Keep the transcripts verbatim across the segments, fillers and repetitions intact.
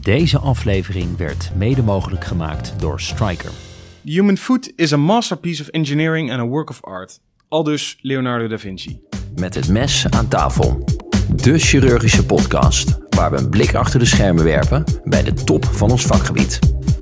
Deze aflevering werd mede mogelijk gemaakt door Stryker. The human foot is a masterpiece of engineering and a work of art. Aldus Leonardo da Vinci. Met het mes aan tafel. De chirurgische podcast waar we een blik achter de schermen werpen bij de top van ons vakgebied.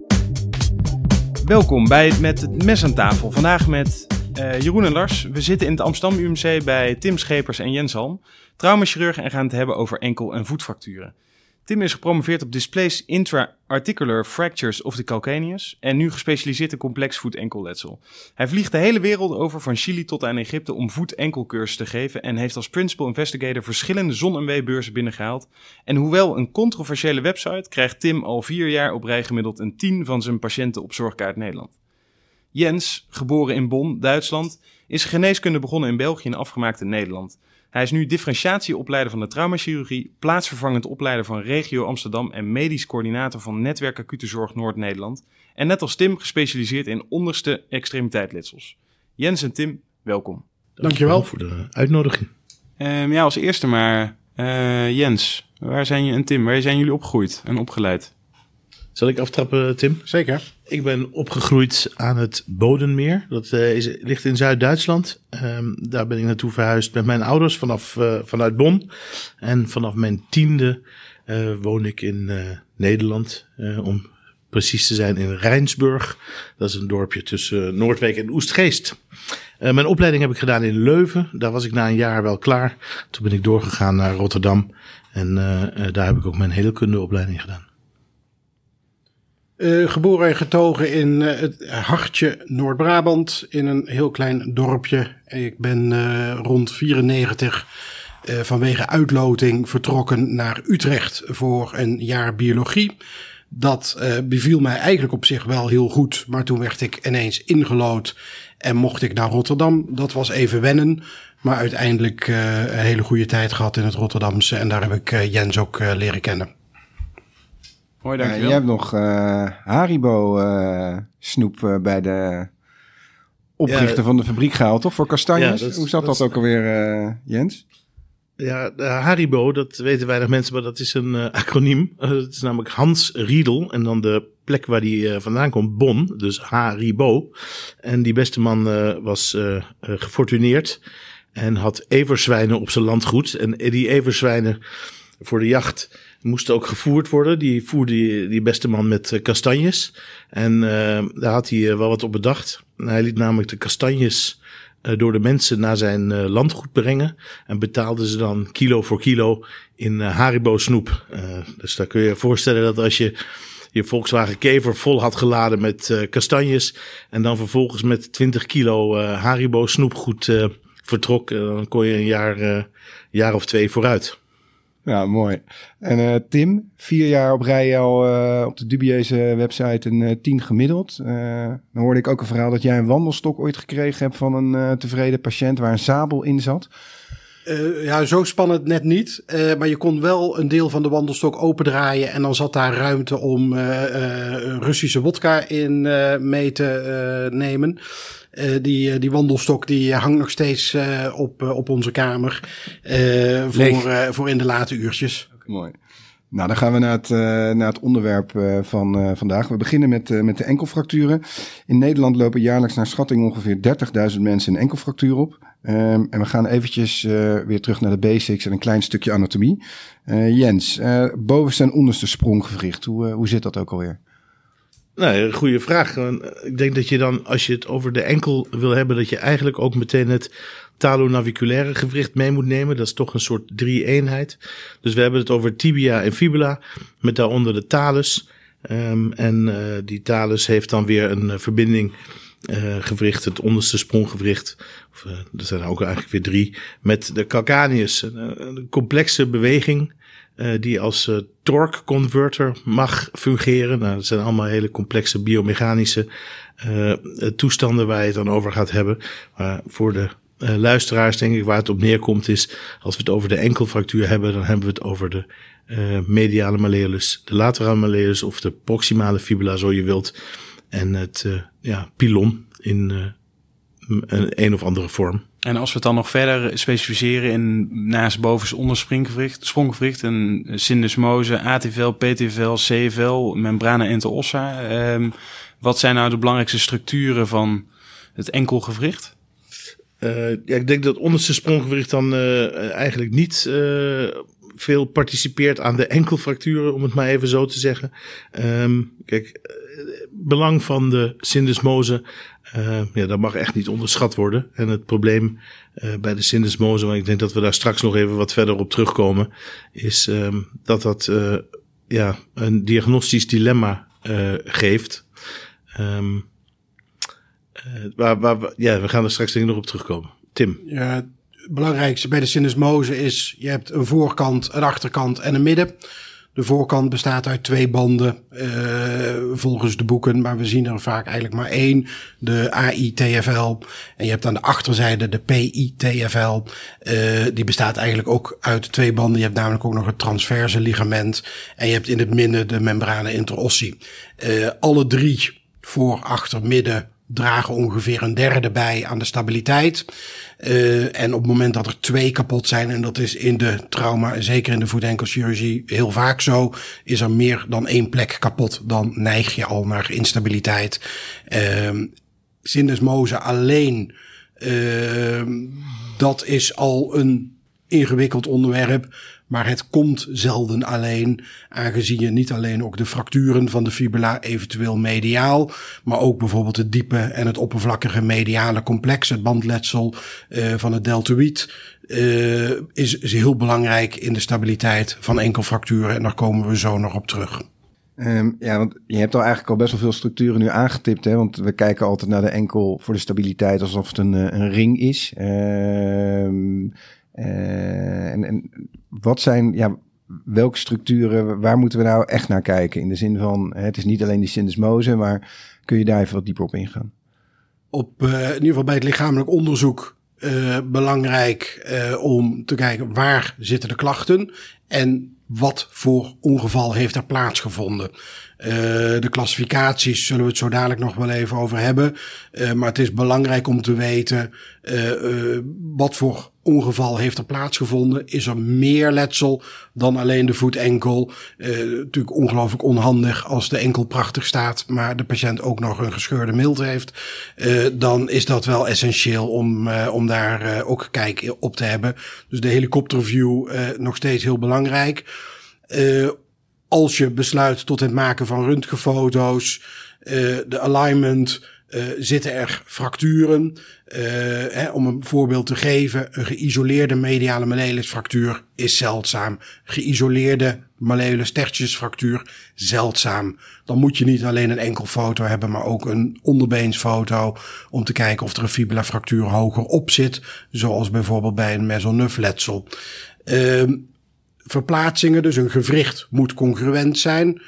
Welkom bij het Met het mes aan tafel. Vandaag met uh, Jeroen en Lars. We zitten in het Amsterdam U M C bij Tim Schepers en Jens Halm, traumachirurgen, en gaan het hebben over enkel- en voetfracturen. Tim is gepromoveerd op Displaced Intra-Articular Fractures of the Calcaneus en nu gespecialiseerd in complex voet-enkelletsel. Hij vliegt de hele wereld over, van Chili tot aan Egypte, om voet-enkelcursussen te geven en heeft als principal investigator verschillende zon- en weebeurzen binnengehaald. En hoewel een controversiële website, krijgt Tim al vier jaar op rij gemiddeld een tien van zijn patiënten op Zorgkaart Nederland. Jens, geboren in Bonn, Duitsland, is geneeskunde begonnen in België en afgemaakt in Nederland. Hij is nu differentiatieopleider van de traumachirurgie, plaatsvervangend opleider van Regio Amsterdam en medisch coördinator van Netwerk Acute Zorg Noord-Nederland. En net als Tim gespecialiseerd in onderste extremiteitsletsels. Jens en Tim, welkom. Dankjewel voor de uitnodiging. Um, ja, als eerste maar, uh, Jens, waar zijn je en Tim, waar zijn jullie opgegroeid en opgeleid? Zal ik aftrappen, Tim? Zeker. Ik ben opgegroeid aan het Bodenmeer. Dat uh, is, ligt in Zuid-Duitsland. Um, daar ben ik naartoe verhuisd met mijn ouders vanaf, uh, vanuit Bonn. En vanaf mijn tiende uh, woon ik in uh, Nederland. Uh, om precies te zijn in Rijnsburg. Dat is een dorpje tussen uh, Noordwijk en Oestgeest. Uh, mijn opleiding heb ik gedaan in Leuven. Daar was ik na een jaar wel klaar. Toen ben ik doorgegaan naar Rotterdam. En uh, uh, daar heb ik ook mijn heelkundeopleiding gedaan. Uh, geboren en getogen in uh, het hartje Noord-Brabant, in een heel klein dorpje. Ik ben uh, rond vierennegentig uh, vanwege uitloting vertrokken naar Utrecht voor een jaar biologie. Dat uh, beviel mij eigenlijk op zich wel heel goed, maar toen werd ik ineens ingelood en mocht ik naar Rotterdam. Dat was even wennen, maar uiteindelijk uh, een hele goede tijd gehad in het Rotterdamse en daar heb ik uh, Jens ook uh, leren kennen. Hoi, dankjewel. Uh, jij hebt nog uh, Haribo uh, snoep uh, bij de oprichter ja, van de fabriek gehaald, toch? Voor kastanjes. Ja, dat, Hoe zat dat, dat ook alweer, uh, Jens? Ja, de Haribo, dat weten weinig mensen, maar dat is een uh, acroniem. Uh, dat is namelijk Hans Riedel en dan de plek waar die uh, vandaan komt, Bonn, dus Haribo. En die beste man uh, was uh, uh, gefortuneerd en had everzwijnen op zijn landgoed. En die everzwijnen voor de jacht moesten ook gevoerd worden. Die voerde die, die beste man met uh, kastanjes. En uh, daar had hij uh, wel wat op bedacht. Hij liet namelijk de kastanjes uh, door de mensen naar zijn uh, landgoed brengen. En betaalde ze dan kilo voor kilo in uh, Haribo snoep. Uh, dus daar kun je je voorstellen dat als je je Volkswagen Kever vol had geladen met uh, kastanjes. En dan vervolgens met twintig kilo uh, Haribo snoepgoed uh, vertrok. Uh, dan kon je een jaar, uh, jaar of twee vooruit. Ja, mooi. En uh, Tim, vier jaar op rij al uh, op de dubieuze website een uh, tien gemiddeld. Uh, dan hoorde ik ook een verhaal dat jij een wandelstok ooit gekregen hebt van een uh, tevreden patiënt waar een sabel in zat. Uh, ja, zo spannend net niet. Uh, maar je kon wel een deel van de wandelstok opendraaien en dan zat daar ruimte om uh, uh, Russische wodka in uh, mee te uh, nemen. Uh, die, die wandelstok die hangt nog steeds uh, op, uh, op onze kamer uh, voor, uh, voor in de late uurtjes. Okay. Mooi. Nou, dan gaan we naar het, uh, naar het onderwerp uh, van uh, vandaag. We beginnen met, uh, met de enkelfracturen. In Nederland lopen jaarlijks naar schatting ongeveer dertigduizend mensen een enkelfractuur op. Um, en we gaan eventjes uh, weer terug naar de basics en een klein stukje anatomie. Uh, Jens, uh, bovenste en onderste spronggewricht, hoe, uh, hoe zit dat ook alweer? Nee, een goede vraag. Ik denk dat je dan, als je het over de enkel wil hebben, dat je eigenlijk ook meteen het talonaviculaire gewricht mee moet nemen. Dat is toch een soort drie-eenheid. Dus we hebben het over tibia en fibula, met daaronder de talus. Um, en uh, die talus heeft dan weer een uh, verbinding uh, gewricht, het onderste spronggewricht. Of, uh, er zijn er ook eigenlijk weer drie, met de calcaneus. Een, een complexe beweging Uh, die als uh, torque converter mag fungeren. Nou, dat zijn allemaal hele complexe biomechanische uh, toestanden waar je het dan over gaat hebben. Maar voor de uh, luisteraars denk ik waar het op neerkomt is, als we het over de enkelfractuur hebben, dan hebben we het over de uh, mediale malleolus, de laterale malleolus of de proximale fibula, zo je wilt. En het uh, ja, pilon in uh, een, een of andere vorm. En als we het dan nog verder specificeren in naast bovenste onderspringgewricht, spronggewricht, een syndesmose, A T V L, P T V L, C V L, membrana interossa. Um, wat zijn nou de belangrijkste structuren van het enkelgewricht? Uh, ja, ik denk dat het onderste sprong-gewricht dan uh, eigenlijk niet uh, veel participeert aan de enkelfracturen, om het maar even zo te zeggen. Um, kijk, uh, belang van de syndesmose, uh, ja, dat mag echt niet onderschat worden. En het probleem uh, bij de syndesmose, maar ik denk dat we daar straks nog even wat verder op terugkomen, is um, dat dat uh, ja, een diagnostisch dilemma uh, geeft. Um, Uh, waar, waar, ja, we gaan er straks denk ik nog op terugkomen. Tim. Ja, het belangrijkste bij de syndesmose is, je hebt een voorkant, een achterkant en een midden. De voorkant bestaat uit twee banden, uh, volgens de boeken, maar we zien er vaak eigenlijk maar één, de A I T F L. En je hebt aan de achterzijde de P I T F L. Uh, die bestaat eigenlijk ook uit twee banden. Je hebt namelijk ook nog het transverse ligament. En je hebt in het midden de membrana interossi. Uh, alle drie, voor, achter, midden, dragen ongeveer een derde bij aan de stabiliteit. Uh, en op het moment dat er twee kapot zijn, en dat is in de trauma, en zeker in de voet-enkelchirurgie heel vaak zo, is er meer dan één plek kapot, dan neig je al naar instabiliteit. Uh, syndesmose alleen, uh, dat is al een ingewikkeld onderwerp. Maar het komt zelden alleen, aangezien je niet alleen ook de fracturen van de fibula, eventueel mediaal, maar ook bijvoorbeeld het diepe en het oppervlakkige mediale complex, het bandletsel uh, van het deltoïd, uh, is, is heel belangrijk in de stabiliteit van enkelfracturen. En daar komen we zo nog op terug. Um, ja, want je hebt al eigenlijk al best wel veel structuren nu aangetipt, hè? Want we kijken altijd naar de enkel voor de stabiliteit alsof het een, een ring is. Um, Uh, en, en wat zijn, ja, welke structuren, waar moeten we nou echt naar kijken? In de zin van, het is niet alleen die syndesmose, maar kun je daar even wat dieper op ingaan? Op, uh, in ieder geval bij het lichamelijk onderzoek uh, belangrijk uh, om te kijken waar zitten de klachten en wat voor ongeval heeft er plaatsgevonden. Uh, de klassificaties zullen we het zo dadelijk nog wel even over hebben. Uh, maar het is belangrijk om te weten uh, uh, wat voor ongeval heeft er plaatsgevonden. Is er meer letsel dan alleen de voet-enkel? Uh, natuurlijk ongelooflijk onhandig als de enkel prachtig staat, maar de patiënt ook nog een gescheurde milt heeft. Uh, dan is dat wel essentieel om, uh, om daar uh, ook kijk op te hebben. Dus de helikopterview uh, nog steeds heel belangrijk. Uh, als je besluit tot het maken van röntgenfoto's, uh, de alignment, uh, zitten er fracturen. Uh, hè, om een voorbeeld te geven, een geïsoleerde mediale malleolusfractuur is zeldzaam. Geïsoleerde malleolus tertiusfractuur, zeldzaam. Dan moet je niet alleen een enkelfoto hebben, maar ook een onderbeensfoto om te kijken of er een fibulafractuur hoger op zit, zoals bijvoorbeeld bij een mesoneufletsel. Uh, Verplaatsingen, dus een gewricht moet congruent zijn.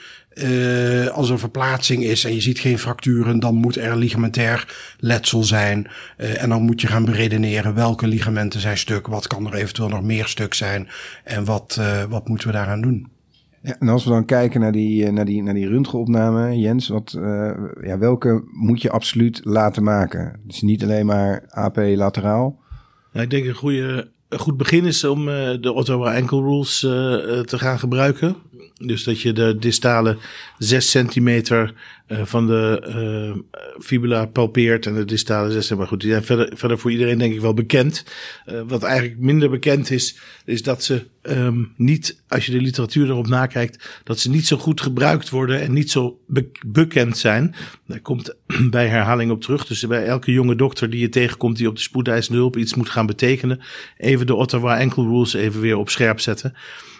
Uh, als er verplaatsing is en je ziet geen fracturen, dan moet er ligamentair letsel zijn. Uh, en dan moet je gaan beredeneren welke ligamenten zijn stuk, wat kan er eventueel nog meer stuk zijn en wat, uh, wat moeten we daaraan doen. Ja, en als we dan kijken naar die, naar die, naar die röntgenopname, Jens, wat, uh, ja, welke moet je absoluut laten maken? Dus niet alleen maar A P lateraal. Ja, ik denk een goede... Een goed begin is om uh, de Ottawa Ankle Rules uh, uh, te gaan gebruiken. Dus dat je de distale zes centimeter uh, van de uh, fibula palpeert en de distale zes centimeter. Maar goed, die zijn verder, verder voor iedereen denk ik wel bekend. Uh, wat eigenlijk minder bekend is, is dat ze um, niet, als je de literatuur erop nakijkt, dat ze niet zo goed gebruikt worden en niet zo be- bekend zijn. Daar komt bij herhaling op terug. Dus bij elke jonge dokter die je tegenkomt die op de spoedeisende hulp iets moet gaan betekenen, even de Ottawa Ankle Rules even weer op scherp zetten.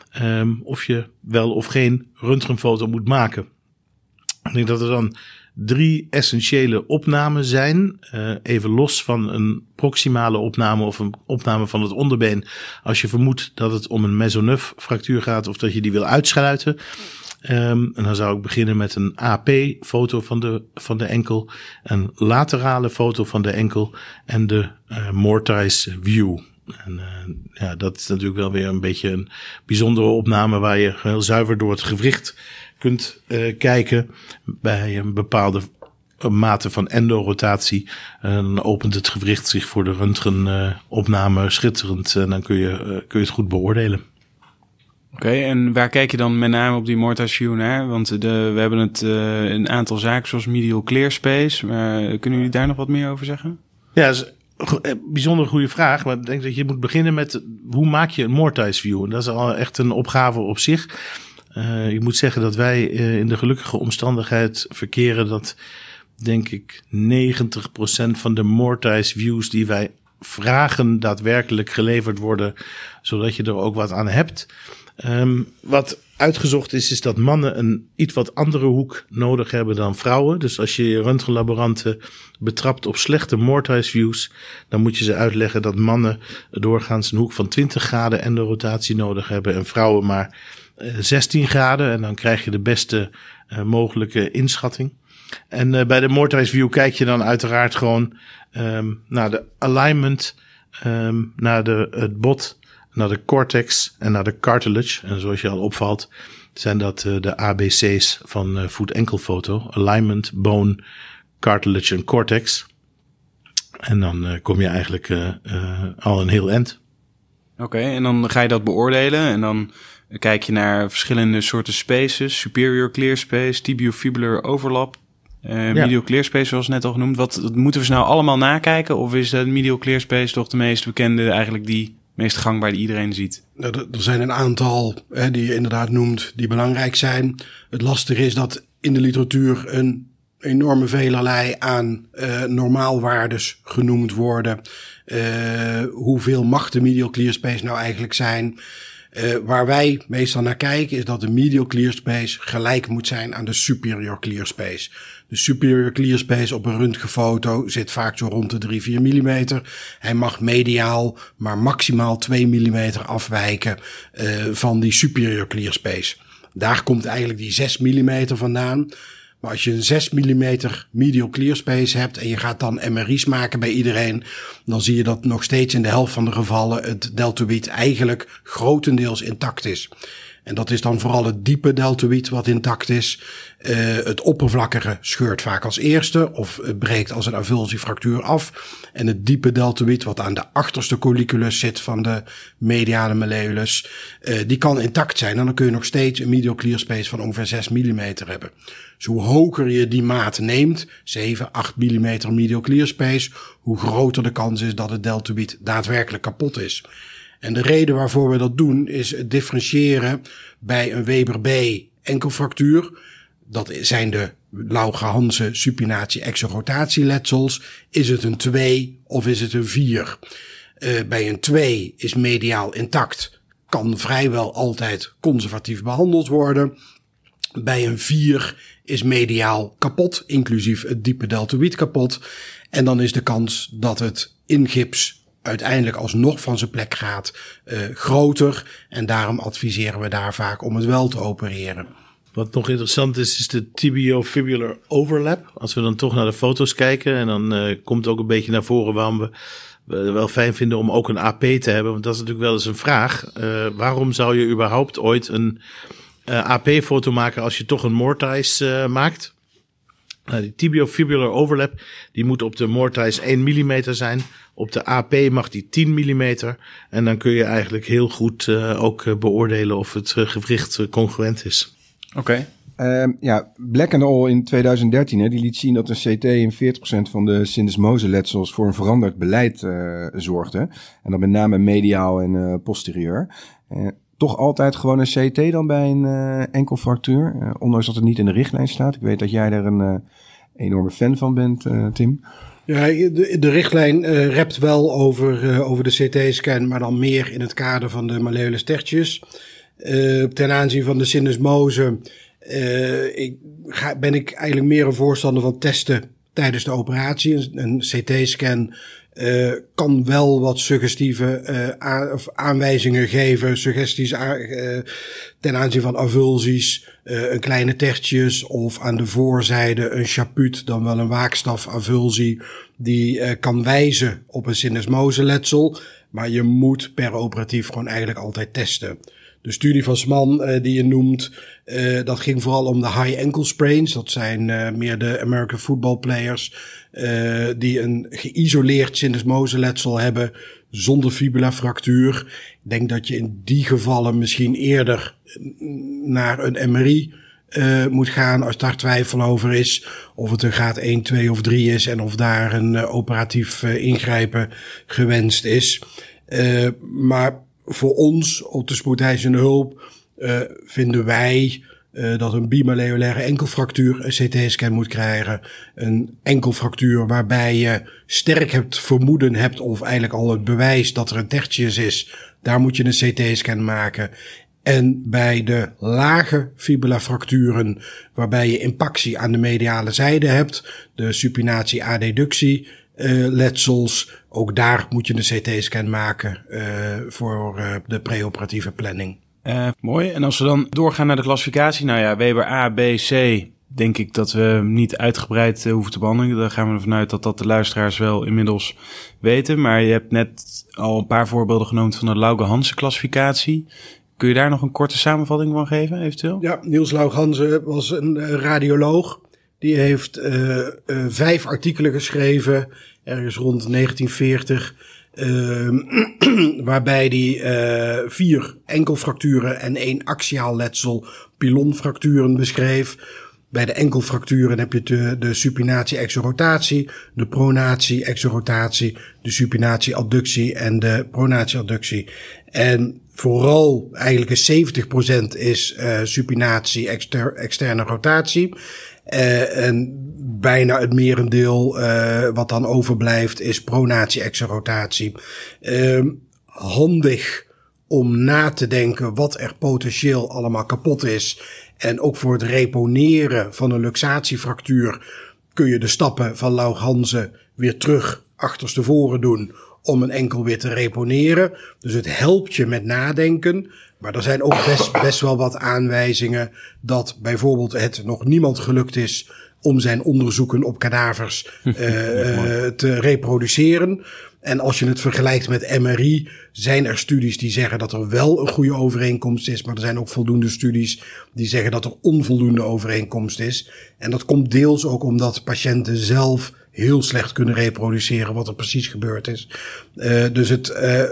Um, of je wel of geen röntgenfoto moet maken. Ik denk dat er dan drie essentiële opnamen zijn. Uh, even los van een proximale opname of een opname van het onderbeen. Als je vermoedt dat het om een mesoneuf-fractuur gaat of dat je die wil uitsluiten. Um, en dan zou ik beginnen met een A P-foto van de, van de enkel. Een laterale foto van de enkel. En de uh, Mortise View. En uh, ja, dat is natuurlijk wel weer een beetje een bijzondere opname waar je heel zuiver door het gewricht kunt uh, kijken bij een bepaalde mate van endorotatie. En dan opent het gewricht zich voor de röntgenopname uh, schitterend. En dan kun je, uh, kun je het goed beoordelen. Oké, okay, en waar kijk je dan met name op die Mortise View naar? Want de, we hebben het uh, een aantal zaken zoals medial clear space. Maar kunnen jullie daar nog wat meer over zeggen? Ja, dat is een bijzonder goede vraag. Maar ik denk dat je moet beginnen met hoe maak je een Mortise View? En dat is al echt een opgave op zich. Uh, ik moet zeggen dat wij uh, in de gelukkige omstandigheid verkeren dat, denk ik, negentig procent van de Mortise Views die wij vragen daadwerkelijk geleverd worden, zodat je er ook wat aan hebt. Um, wat uitgezocht is, is dat mannen een iets wat andere hoek nodig hebben dan vrouwen. Dus als je röntgenlaboranten betrapt op slechte Mortise Views, dan moet je ze uitleggen dat mannen doorgaans een hoek van twintig graden endorotatie nodig hebben en vrouwen maar uh, zestien graden. En dan krijg je de beste uh, mogelijke inschatting. En uh, bij de Mortise View kijk je dan uiteraard gewoon um, naar de alignment, um, naar de, het bot, naar de cortex en naar de cartilage. En zoals je al opvalt, zijn dat uh, de A B C's van uh, voet-enkelfoto. Alignment, bone, cartilage en cortex. En dan uh, kom je eigenlijk uh, uh, al een heel eind. Oké, okay, en dan ga je dat beoordelen en dan kijk je naar verschillende soorten spaces. Superior clear space, tibiofibular overlap, uh, medial ja. clear space zoals net al genoemd. Wat moeten we ze nou allemaal nakijken? Of is de medial clear space toch de meest bekende, eigenlijk die meest gangbaar die iedereen ziet? Er zijn een aantal hè, die je inderdaad noemt die belangrijk zijn. Het lastige is dat in de literatuur een enorme velerlei aan uh, normaalwaardes genoemd worden. Uh, hoeveel mag de medial clear space nou eigenlijk zijn? Uh, waar wij meestal naar kijken is dat de medial clear space gelijk moet zijn aan de superior clear space. De superior clear space op een röntgenfoto zit vaak zo rond de drie, vier millimeter. Hij mag mediaal maar maximaal twee millimeter afwijken uh, van die superior clear space. Daar komt eigenlijk die zes millimeter vandaan. Maar als je een zes millimeter medial clear space hebt en je gaat dan M R I's maken bij iedereen, dan zie je dat nog steeds in de helft van de gevallen het deltoïd eigenlijk grotendeels intact is. En dat is dan vooral het diepe deltoïd wat intact is. Uh, het oppervlakkige scheurt vaak als eerste of het breekt als een avulsiefractuur af. En het diepe deltoïd wat aan de achterste colliculus zit van de mediale malleolus, uh, die kan intact zijn. En dan kun je nog steeds een medial clear space van ongeveer zes millimeter hebben. Dus hoe hoger je die maat neemt, zeven, acht millimeter medial clear space, hoe groter de kans is dat het deltoïd daadwerkelijk kapot is. En de reden waarvoor we dat doen is het differentiëren bij een Weber B enkelfractuur. Dat zijn de Langerhanse supinatie exorotatieletsels. Is het een twee of is het een vier? Uh, bij een twee is mediaal intact. Kan vrijwel altijd conservatief behandeld worden. Bij een vier is mediaal kapot, inclusief het diepe deltoïd kapot. En dan is de kans dat het in gips uiteindelijk alsnog van zijn plek gaat uh, groter. En daarom adviseren we daar vaak om het wel te opereren. Wat nog interessant is, is de tibiofibular overlap. Als we dan toch naar de foto's kijken, en dan uh, komt ook een beetje naar voren waarom we het wel fijn vinden om ook een A P te hebben. Want dat is natuurlijk wel eens een vraag. Uh, waarom zou je überhaupt ooit een uh, A P-foto maken als je toch een Mortise uh, maakt? Nou, die tibiofibular overlap, die moet op de Mortise één millimeter zijn. Op de A P mag die tien millimeter. En dan kun je eigenlijk heel goed uh, ook uh, beoordelen of het uh, gewricht uh, congruent is. Oké. Okay. Uh, ja, Black and All in twintig dertien, hè, die liet zien dat een C T in veertig procent van de syndesmoseletsels voor een veranderd beleid uh, zorgde. En dan met name mediaal en uh, posterieur. Uh, toch altijd gewoon een C T dan bij een uh, enkelfractuur, uh, ondanks dat het niet in de richtlijn staat. Ik weet dat jij daar een uh, enorme fan van bent, uh, Tim. Ja, de, de richtlijn uh, rept wel over, uh, over de C T-scan, maar dan meer in het kader van de malleolus tertius. Uh, ten aanzien van de syndesmose uh, ik ga, ben ik eigenlijk meer een voorstander van testen tijdens de operatie. Een C T-scan uh, kan wel wat suggestieve uh, aan, of aanwijzingen geven, suggesties aan, uh, ten aanzien van avulsies, uh, een kleine tertius of aan de voorzijde een chaput, dan wel een waakstafavulsie, die uh, kan wijzen op een syndesmoseletsel. Maar je moet per operatief gewoon eigenlijk altijd testen. De studie van Sman uh, die je noemt, uh, dat ging vooral om de high ankle sprains. Dat zijn uh, meer de American football players uh, die een geïsoleerd syndesmoseletsel hebben zonder fibulafractuur. Ik denk dat je in die gevallen misschien eerder naar een M R I uh, moet gaan als daar twijfel over is. Of het een graad één, twee of drie is en of daar een uh, operatief uh, ingrijpen gewenst is. Uh, maar voor ons op de spoedeisende hulp uh, vinden wij uh, dat een bimalleolaire enkelfractuur een C T-scan moet krijgen. Een enkelfractuur waarbij je sterk het vermoeden hebt of eigenlijk al het bewijs dat er een tertius is. Daar moet je een C T-scan maken. En bij de lage fibulafracturen waarbij je impactie aan de mediale zijde hebt, de supinatie adductie uh, letsels, ook daar moet je een C T-scan maken uh, voor uh, de preoperatieve planning. Uh, mooi. En als we dan doorgaan naar de klassificatie, nou ja, Weber A, B, C, denk ik dat we niet uitgebreid uh, hoeven te behandelen. Daar gaan we ervan uit dat dat de luisteraars wel inmiddels weten. Maar je hebt net al een paar voorbeelden genoemd van de Lauge-Hansen klassificatie. Kun je daar nog een korte samenvatting van geven, eventueel? Ja, Niels Lauge-Hansen was een uh, radioloog. Die heeft uh, uh, vijf artikelen geschreven, ergens rond negentien veertig... Uh, waarbij die uh, vier enkelfracturen en één axiaal letsel pilonfracturen beschreef. Bij de enkelfracturen heb je de, de supinatie-exorotatie, de pronatie-exorotatie, de supinatie-adductie en de pronatie-adductie. En vooral eigenlijk een zeventig procent is uh, supinatie-externe rotatie. Uh, en bijna het merendeel uh, wat dan overblijft is pronatie-exorotatie. Uh, handig om na te denken wat er potentieel allemaal kapot is. En ook voor het reponeren van een luxatiefractuur kun je de stappen van Lauge-Hansen weer terug achterstevoren doen om een enkel weer te reponeren. Dus het helpt je met nadenken. Maar er zijn ook best, best wel wat aanwijzingen dat bijvoorbeeld het nog niemand gelukt is om zijn onderzoeken op kadavers uh, uh, te reproduceren. En als je het vergelijkt met M R I, zijn er studies die zeggen dat er wel een goede overeenkomst is. Maar er zijn ook voldoende studies die zeggen dat er onvoldoende overeenkomst is. En dat komt deels ook omdat patiënten zelf heel slecht kunnen reproduceren wat er precies gebeurd is. Uh, dus het, uh,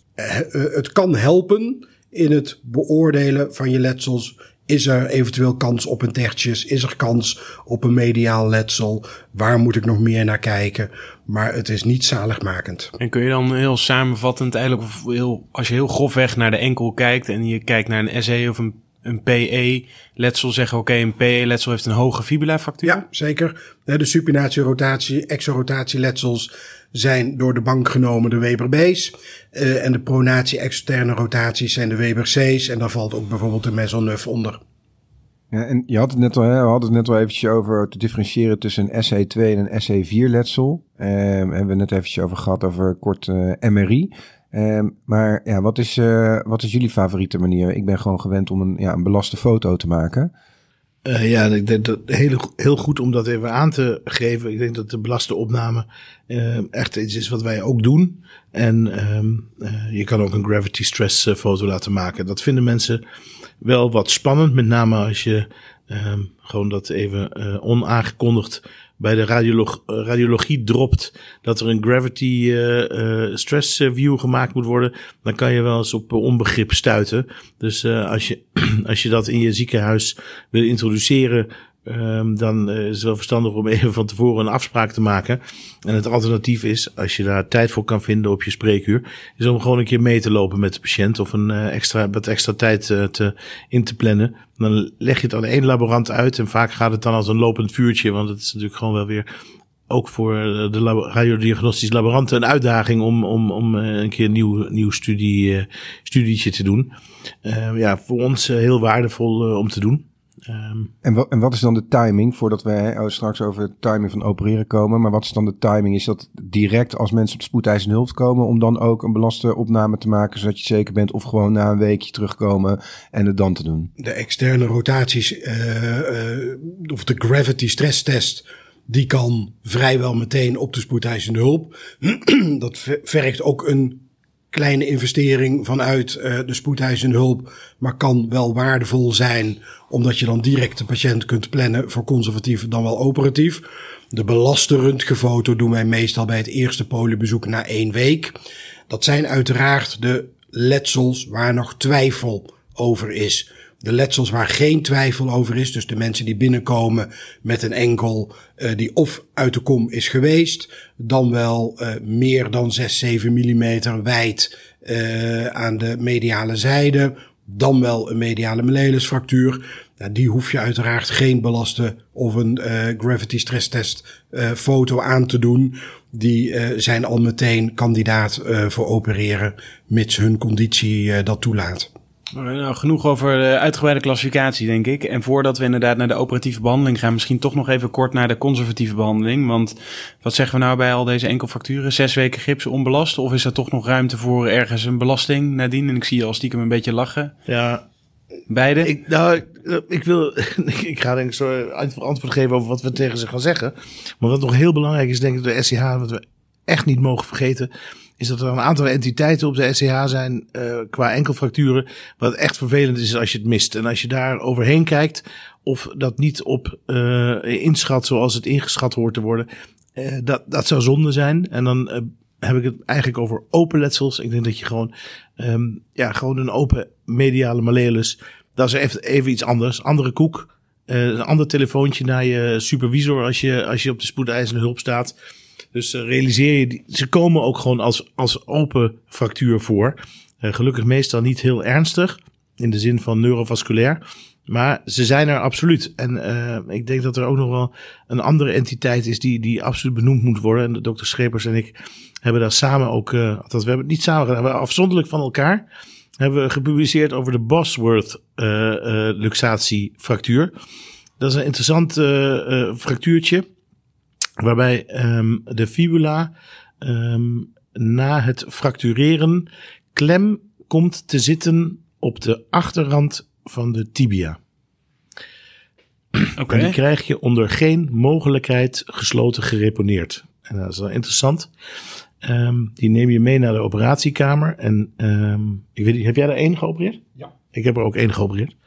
het kan helpen in het beoordelen van je letsels. Is er eventueel kans op een tertius? Is er kans op een mediaal letsel? Waar moet ik nog meer naar kijken? Maar het is niet zaligmakend. En kun je dan heel samenvattend eigenlijk, of heel, als je heel grofweg naar de enkel kijkt en je kijkt naar een S E of een, een P E-letsel, zeggen oké, okay, een P E-letsel heeft een hoge fibulafractuur? Ja, zeker. De supinatie, rotatie, exorotatie-letsels zijn door de bank genomen de Weber B's. Uh, en de pronatie, externe rotaties zijn de Weber C's. En daar valt ook bijvoorbeeld de Maisonneuve onder. Ja, en je had het net al, hè, we hadden het net al eventjes over te differentiëren tussen een S E twee en een S E vier letsel. Um, hebben we net eventjes over gehad over kort uh, M R I. Um, maar ja, wat is, uh, wat is jullie favoriete manier? Ik ben gewoon gewend om een, ja, een belaste foto te maken. Uh, ja, ik denk dat heel, heel goed om dat even aan te geven. Ik denk dat de belaste opname uh, echt iets is wat wij ook doen. En um, uh, je kan ook een gravity stress uh, foto laten maken. Dat vinden mensen wel wat spannend. Met name als je um, gewoon dat even uh, onaangekondigd bij de radiolog- radiologie dropt dat er een gravity uh, uh, stress view gemaakt moet worden, dan kan je wel eens op uh, onbegrip stuiten. Dus uh, als je als je dat in je ziekenhuis wil introduceren, um, dan uh, is het wel verstandig om even van tevoren een afspraak te maken. En het alternatief is, als je daar tijd voor kan vinden op je spreekuur, is om gewoon een keer mee te lopen met de patiënt of een uh, extra wat extra tijd uh, te, in te plannen. Dan leg je het aan één laborant uit en vaak gaat het dan als een lopend vuurtje, want het is natuurlijk gewoon wel weer ook voor de labo- radiodiagnostisch laboranten een uitdaging om, om, om een keer een nieuw, nieuw studie, uh, studietje te doen. Uh, ja, voor ons uh, heel waardevol uh, om te doen. Um, en, wat, en wat is dan de timing, voordat we oh, straks over de timing van opereren komen, maar wat is dan de timing? Is dat direct als mensen op de spoedeisende hulp komen om dan ook een belaste opname te maken, zodat je zeker bent, of gewoon na een weekje terugkomen en het dan te doen? De externe rotaties, uh, uh, of de gravity stress test, die kan vrijwel meteen op de spoedeisende hulp. Dat vergt ook een kleine investering vanuit uh, de spoedeisende hulp, maar kan wel waardevol zijn, omdat je dan direct de patiënt kunt plannen voor conservatief dan wel operatief. De belaste röntgenfoto doen wij meestal bij het eerste poliebezoek na één week. Dat zijn uiteraard de letsels waar nog twijfel over is. De letsels waar geen twijfel over is, dus de mensen die binnenkomen met een enkel uh, die of uit de kom is geweest, dan wel uh, meer dan zes, zeven millimeter wijd uh, aan de mediale zijde, dan wel een mediale malleolusfractuur. Nou, die hoef je uiteraard geen belaste of een uh, gravity stress test uh, foto aan te doen. Die uh, zijn al meteen kandidaat uh, voor opereren, mits hun conditie uh, dat toelaat. Nou, genoeg over de uitgebreide klassificatie, denk ik. En voordat we inderdaad naar de operatieve behandeling gaan, misschien toch nog even kort naar de conservatieve behandeling. Want wat zeggen we nou bij al deze enkelfracturen? Zes weken gips onbelast? Of is er toch nog ruimte voor ergens een belasting nadien? En ik zie je al stiekem een beetje lachen. Ja. Beide? Ik, nou, ik wil, ik ga denk ik zo antwoord geven over wat we tegen ze gaan zeggen. Maar wat nog heel belangrijk is, denk ik, de S C H, wat we echt niet mogen vergeten, is dat er een aantal entiteiten op de S C H zijn uh, qua enkelfracturen, wat echt vervelend is als je het mist. En als je daar overheen kijkt, of dat niet op uh, inschat zoals het ingeschat hoort te worden, uh, dat, dat zou zonde zijn. En dan uh, heb ik het eigenlijk over open letsels. Ik denk dat je gewoon, um, ja, gewoon een open mediale malleolus, dat is even, even iets anders. Andere koek, uh, een ander telefoontje naar je supervisor als je, als je op de spoedeisende hulp staat. Dus uh, realiseer je, die, ze komen ook gewoon als, als open fractuur voor. Uh, gelukkig meestal niet heel ernstig, in de zin van neurovasculair. Maar ze zijn er absoluut. En uh, ik denk dat er ook nog wel een andere entiteit is die, die absoluut benoemd moet worden. En de dokter Schepers en ik hebben daar samen ook, uh, althans we hebben het niet samen gedaan, we hebben afzonderlijk van elkaar, hebben we gepubliceerd over de Bosworth uh, uh, luxatiefractuur. Dat is een interessant uh, uh, fractuurtje, waarbij um, de fibula um, na het fractureren klem komt te zitten op de achterrand van de tibia. Okay. En die krijg je onder geen mogelijkheid gesloten gereponeerd. En dat is wel interessant. Um, die neem je mee naar de operatiekamer. En um, ik weet niet, heb jij er één geopereerd? Ja. Ik heb er ook één geopereerd.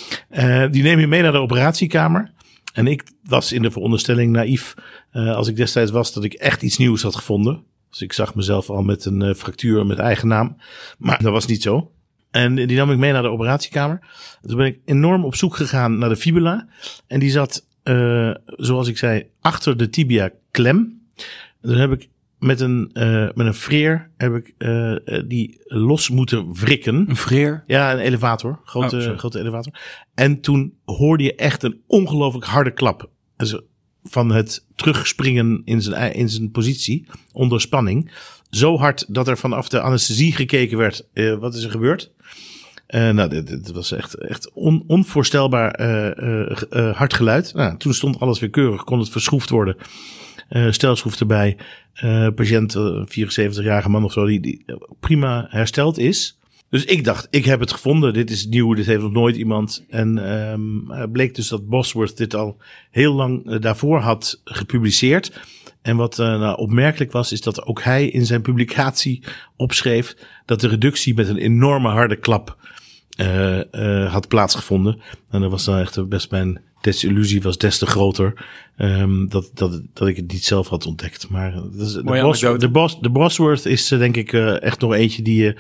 Uh, die neem je mee naar de operatiekamer. En ik was in de veronderstelling naïef, uh, als ik destijds was, dat ik echt iets nieuws had gevonden. Dus ik zag mezelf al met een uh, fractuur met eigen naam. Maar dat was niet zo. En die nam ik mee naar de operatiekamer. En toen ben ik enorm op zoek gegaan naar de fibula. En die zat, uh, zoals ik zei, achter de tibia klem. En toen heb ik met een, uh, met een freer heb ik, uh, die los moeten wrikken. Een freer? Ja, een elevator. Grote, oh, grote elevator. En toen hoorde je echt een ongelooflijk harde klap. Dus van het terugspringen in zijn, in zijn positie onder spanning. Zo hard dat er vanaf de anesthesie gekeken werd. Uh, wat is er gebeurd? Uh, nou, dit, dit was echt, echt on, onvoorstelbaar uh, uh, uh, hard geluid. Nou, toen stond alles weer keurig. Kon het verschroefd worden. Uh, stelschroef erbij. Uh, patiënt, uh, vierenzeventig-jarige man of zo, die, die prima hersteld is. Dus ik dacht, ik heb het gevonden. Dit is nieuw, dit heeft nog nooit iemand. En um, bleek dus dat Bosworth dit al heel lang uh, daarvoor had gepubliceerd. En wat uh, nou, opmerkelijk was, is dat ook hij in zijn publicatie opschreef dat de reductie met een enorme harde klap uh, uh, had plaatsgevonden. En dat was dan echt best mijn desillusie was des te groter um, dat, dat, dat ik het niet zelf had ontdekt. Maar dus, de, Bos, de, Bos, de Bosworth is uh, denk ik uh, echt nog eentje die je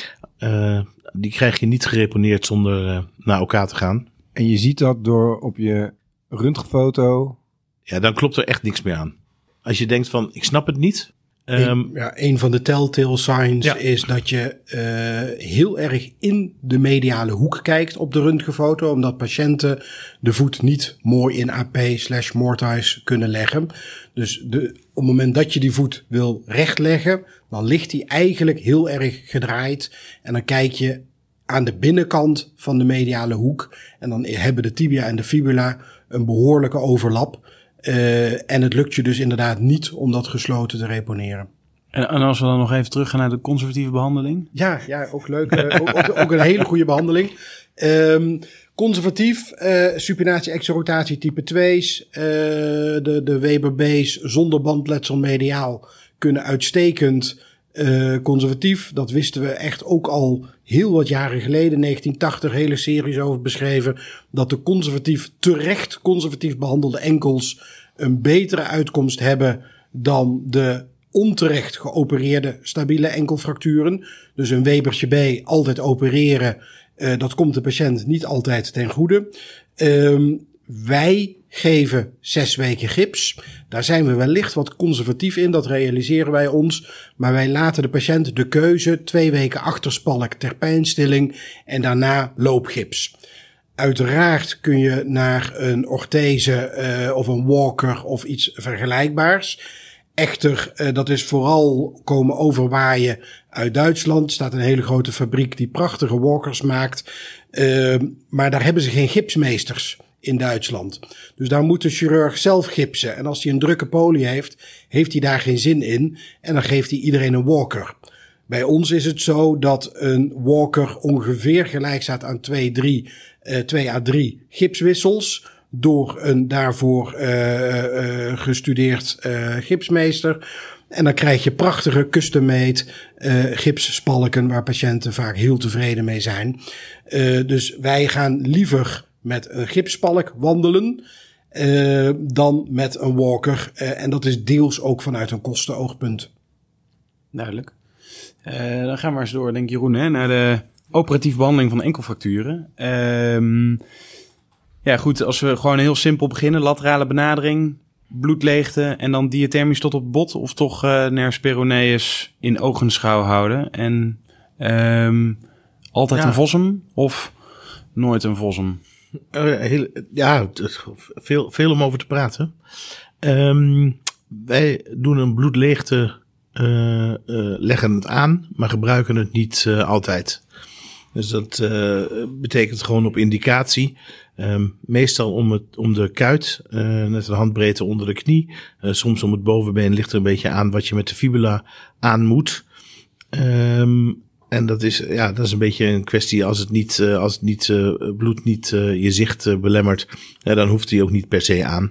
uh, die krijg je niet gereponeerd zonder uh, naar elkaar te gaan. En je ziet dat door op je röntgenfoto. Ja, dan klopt er echt niks meer aan. Als je denkt van, ik snap het niet. Um, ja, een van de telltale signs ja. is dat je uh, heel erg in de mediale hoek kijkt op de röntgenfoto. Omdat patiënten de voet niet mooi in A P slash mortise kunnen leggen. Dus de, op het moment dat je die voet wil rechtleggen, dan ligt die eigenlijk heel erg gedraaid. En dan kijk je aan de binnenkant van de mediale hoek. En dan hebben de tibia en de fibula een behoorlijke overlap. Uh, en het lukt je dus inderdaad niet om dat gesloten te reponeren. En, en als we dan nog even teruggaan naar de conservatieve behandeling? Ja, ja ook leuk. Uh, ook, ook, ook een hele goede behandeling. Um, conservatief, uh, supinatie exorotatie type twee's, uh, de, de Weber B's zonder bandletsel mediaal kunnen uitstekend Uh, conservatief, dat wisten we echt ook al heel wat jaren geleden, negentien tachtig, hele series over beschreven, dat de conservatief, terecht conservatief behandelde enkels een betere uitkomst hebben dan de onterecht geopereerde stabiele enkelfracturen. Dus een Webertje B, altijd opereren, uh, dat komt de patiënt niet altijd ten goede. Um, wij geven zes weken gips. Daar zijn we wellicht wat conservatief in, dat realiseren wij ons. Maar wij laten de patiënt de keuze, twee weken achterspalk ter pijnstilling en daarna loopgips. Uiteraard kun je naar een orthese uh, of een walker of iets vergelijkbaars. Echter, uh, dat is vooral komen overwaaien uit Duitsland. Er staat een hele grote fabriek die prachtige walkers maakt. Uh, maar daar hebben ze geen gipsmeesters in Duitsland. Dus daar moet de chirurg zelf gipsen. En als hij een drukke poli heeft, heeft hij daar geen zin in. En dan geeft hij iedereen een walker. Bij ons is het zo dat een walker ongeveer gelijk staat aan twee, drie, uh, twee à drie gipswissels door een daarvoor uh, uh, gestudeerd uh, gipsmeester. En dan krijg je prachtige custom-made uh, gipsspalken waar patiënten vaak heel tevreden mee zijn. Uh, dus wij gaan liever met een gipsspalk wandelen uh, dan met een walker. Uh, en dat is deels ook vanuit een kostenoogpunt. Duidelijk. Uh, dan gaan we eens door, denk ik, Jeroen, hè, naar de operatieve behandeling van enkelfracturen. Um, ja, goed, als we gewoon heel simpel beginnen. Laterale benadering, bloedleegte en dan diathermisch tot op het bot. Of toch uh, nervus peroneus in ogenschouw houden. En um, altijd ja. een vossum of nooit een vossum? Uh, heel, ja, veel, veel om over te praten. Um, wij doen een bloedleegte, uh, uh, leggen het aan, maar gebruiken het niet uh, altijd. Dus dat uh, betekent gewoon op indicatie. Um, meestal om, het, om de kuit, uh, net een handbreedte onder de knie. Uh, soms om het bovenbeen, ligt er een beetje aan wat je met de fibula aan moet. Um, En dat is, ja, dat is een beetje een kwestie als het niet, uh, als het niet, uh, bloed niet uh, je zicht uh, belemmert, ja, dan hoeft hij ook niet per se aan.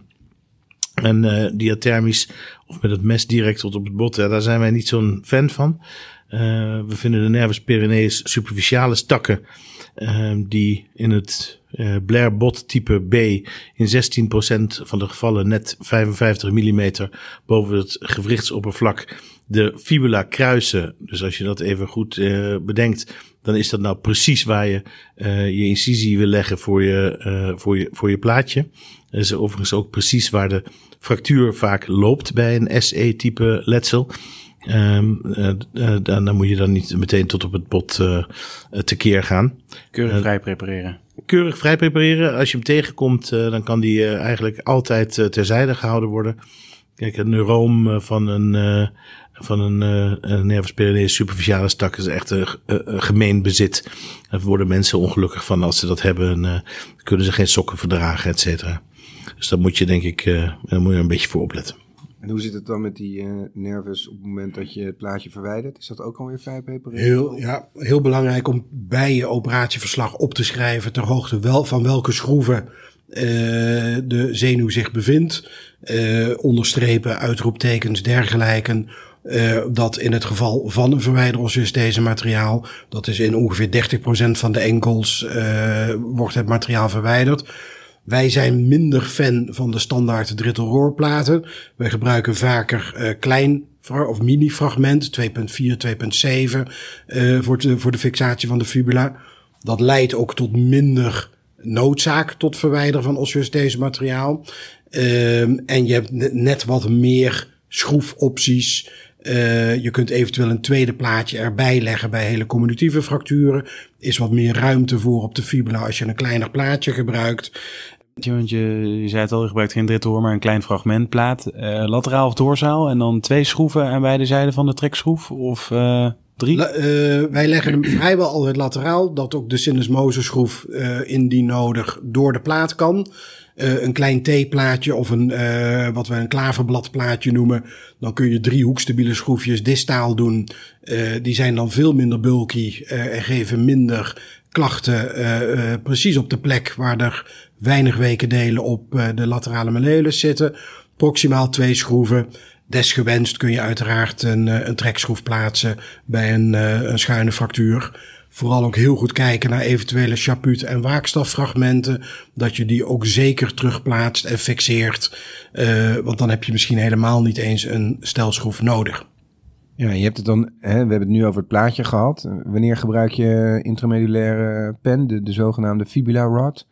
En uh, diathermisch of met het mes direct tot op het bot, ja, daar zijn wij niet zo'n fan van. Uh, we vinden de nervus peroneus superficiale stakken, uh, die in het uh, Blair bot type B in zestien procent van de gevallen net vijfenvijftig millimeter boven het gewrichtsoppervlak de fibula kruisen. Dus als je dat even goed uh, bedenkt, dan is dat nou precies waar je uh, je incisie wil leggen voor je, uh, voor je, voor je plaatje. Dat is overigens ook precies waar de fractuur vaak loopt bij een S E-type letsel. Um, uh, uh, dan, dan moet je dan niet meteen tot op het bot uh, tekeer gaan. Keurig vrij prepareren. Keurig vrij prepareren. Als je hem tegenkomt, uh, dan kan die uh, eigenlijk altijd uh, terzijde gehouden worden. Kijk, een neuroom uh, van een, uh, van een, uh, een nervus peroneus superficiale stak is echt een uh, uh, gemeen bezit. Daar worden mensen ongelukkig van als ze dat hebben. Uh, kunnen ze geen sokken verdragen, et cetera. Dus daar moet je denk ik, uh, daar moet je een beetje voor opletten. En hoe zit het dan met die uh, nervus op het moment dat je het plaatje verwijdert? Is dat ook alweer vrij prepareren? Heel, ja, heel belangrijk om bij je operatieverslag op te schrijven ter hoogte wel van welke schroeven uh, de zenuw zich bevindt. Uh, onderstrepen, uitroeptekens, dergelijke. Uh, dat in het geval van een verwijderosseoesthese materiaal, dat is in ongeveer dertig procent van de enkels, uh, wordt het materiaal verwijderd. Wij zijn minder fan van de standaard drittelroorplaten. Wij gebruiken vaker uh, klein of mini fragment, twee komma vier, twee komma zeven uh, voor, de, voor de fixatie van de fibula. Dat leidt ook tot minder noodzaak tot verwijderen van osseoesthese materiaal. Uh, en je hebt net wat meer schroefopties. Uh, je kunt eventueel een tweede plaatje erbij leggen bij hele communitieve fracturen. Is wat meer ruimte voor op de fibula als je een kleiner plaatje gebruikt. Want je, je zei het al, je gebruikt geen drittelroor, maar een klein fragmentplaat. Uh, lateraal of doorzaal en dan twee schroeven aan beide zijden van de trekschroef of uh, drie? La, uh, wij leggen hem vrijwel altijd lateraal, dat ook de syndesmoseschroef uh, indien nodig door de plaat kan. Uh, een klein T-plaatje of een uh, wat we een klaverbladplaatje noemen. Dan kun je drie hoekstabiele schroefjes distaal doen. Uh, die zijn dan veel minder bulky uh, en geven minder klachten uh, uh, precies op de plek waar er weinig weeke delen op uh, de laterale malleolus zitten. Proximaal twee schroeven. Desgewenst kun je uiteraard een, een trekschroef plaatsen bij een, een schuine fractuur. Vooral ook heel goed kijken naar eventuele chapuut- en waakstaffragmenten. Dat je die ook zeker terugplaatst en fixeert. Uh, want dan heb je misschien helemaal niet eens een stelschroef nodig. Ja, je hebt het dan, hè, we hebben het nu over het plaatje gehad. Wanneer gebruik je intramedulaire pen, de, de zogenaamde fibula rod?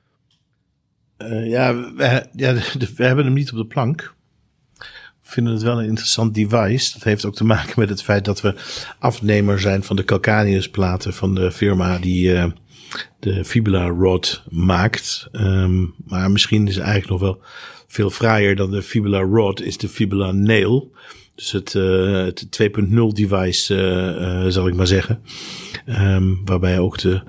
Uh, ja, we, ja de, de, we hebben hem niet op de plank. We vinden het wel een interessant device. Dat heeft ook te maken met het feit dat we afnemer zijn van de calcaneusplaten van de firma die uh, de fibula rod maakt. Um, maar misschien is het eigenlijk nog wel veel fraaier dan de fibula rod is de fibula nail. Dus het, uh, het twee punt nul device, uh, uh, zal ik maar zeggen. Um, waarbij ook de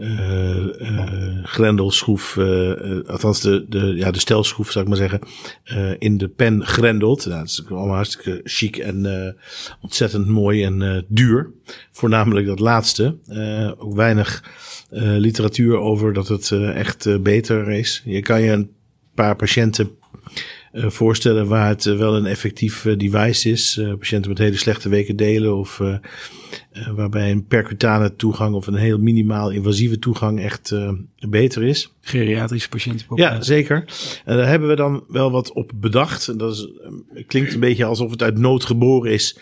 uh, uh, grendelschroef, uh, uh, althans de, de, ja, de stelschroef, zal ik maar zeggen, uh, in de pen grendelt. Nou, dat is allemaal hartstikke chic en uh, ontzettend mooi en uh, duur. Voornamelijk dat laatste. Uh, ook weinig uh, literatuur over dat het uh, echt uh, beter is. Je kan je een paar patiënten Uh, voorstellen waar het uh, wel een effectief uh, device is. Uh, patiënten met hele slechte wekendelen of uh, uh, waarbij een percutane toegang of een heel minimaal invasieve toegang echt uh, beter is. Geriatrische patiënten. Ja, zeker. En daar hebben we dan wel wat op bedacht. En dat is, uh, klinkt een beetje alsof het uit nood geboren is.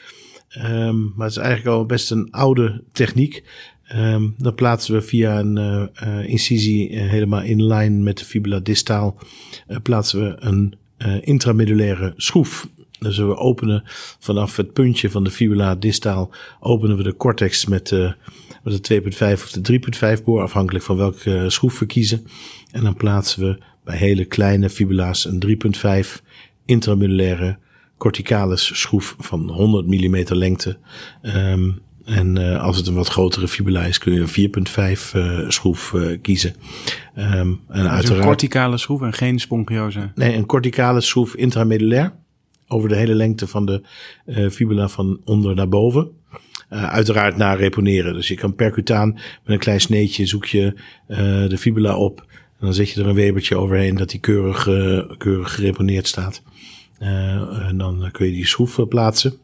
Um, maar het is eigenlijk al best een oude techniek. Um, dan plaatsen we via een uh, uh, incisie uh, helemaal in lijn met de fibula distaal uh, plaatsen we een Uh, intramedulaire schroef. Dus we openen vanaf het puntje van de fibula distaal openen we de cortex met, uh, met de twee punt vijf of de drie punt vijf boor, afhankelijk van welke uh, schroef we kiezen. En dan plaatsen we bij hele kleine fibula's een drie punt vijf intramedulaire corticalis schroef van honderd millimeter lengte. Um, En uh, als het een wat grotere fibula is, kun je een vier punt vijf uh, schroef uh, kiezen. Um, en dus uiteraard een corticale schroef en geen spongiose? Nee, een corticale schroef intramedulair. Over de hele lengte van de uh, fibula van onder naar boven. Uh, uiteraard na reponeren. Dus je kan percutaan met een klein sneetje zoek je uh, de fibula op. En dan zet je er een webertje overheen dat die keurig, uh, keurig gereponeerd staat. Uh, en dan kun je die schroef uh, plaatsen.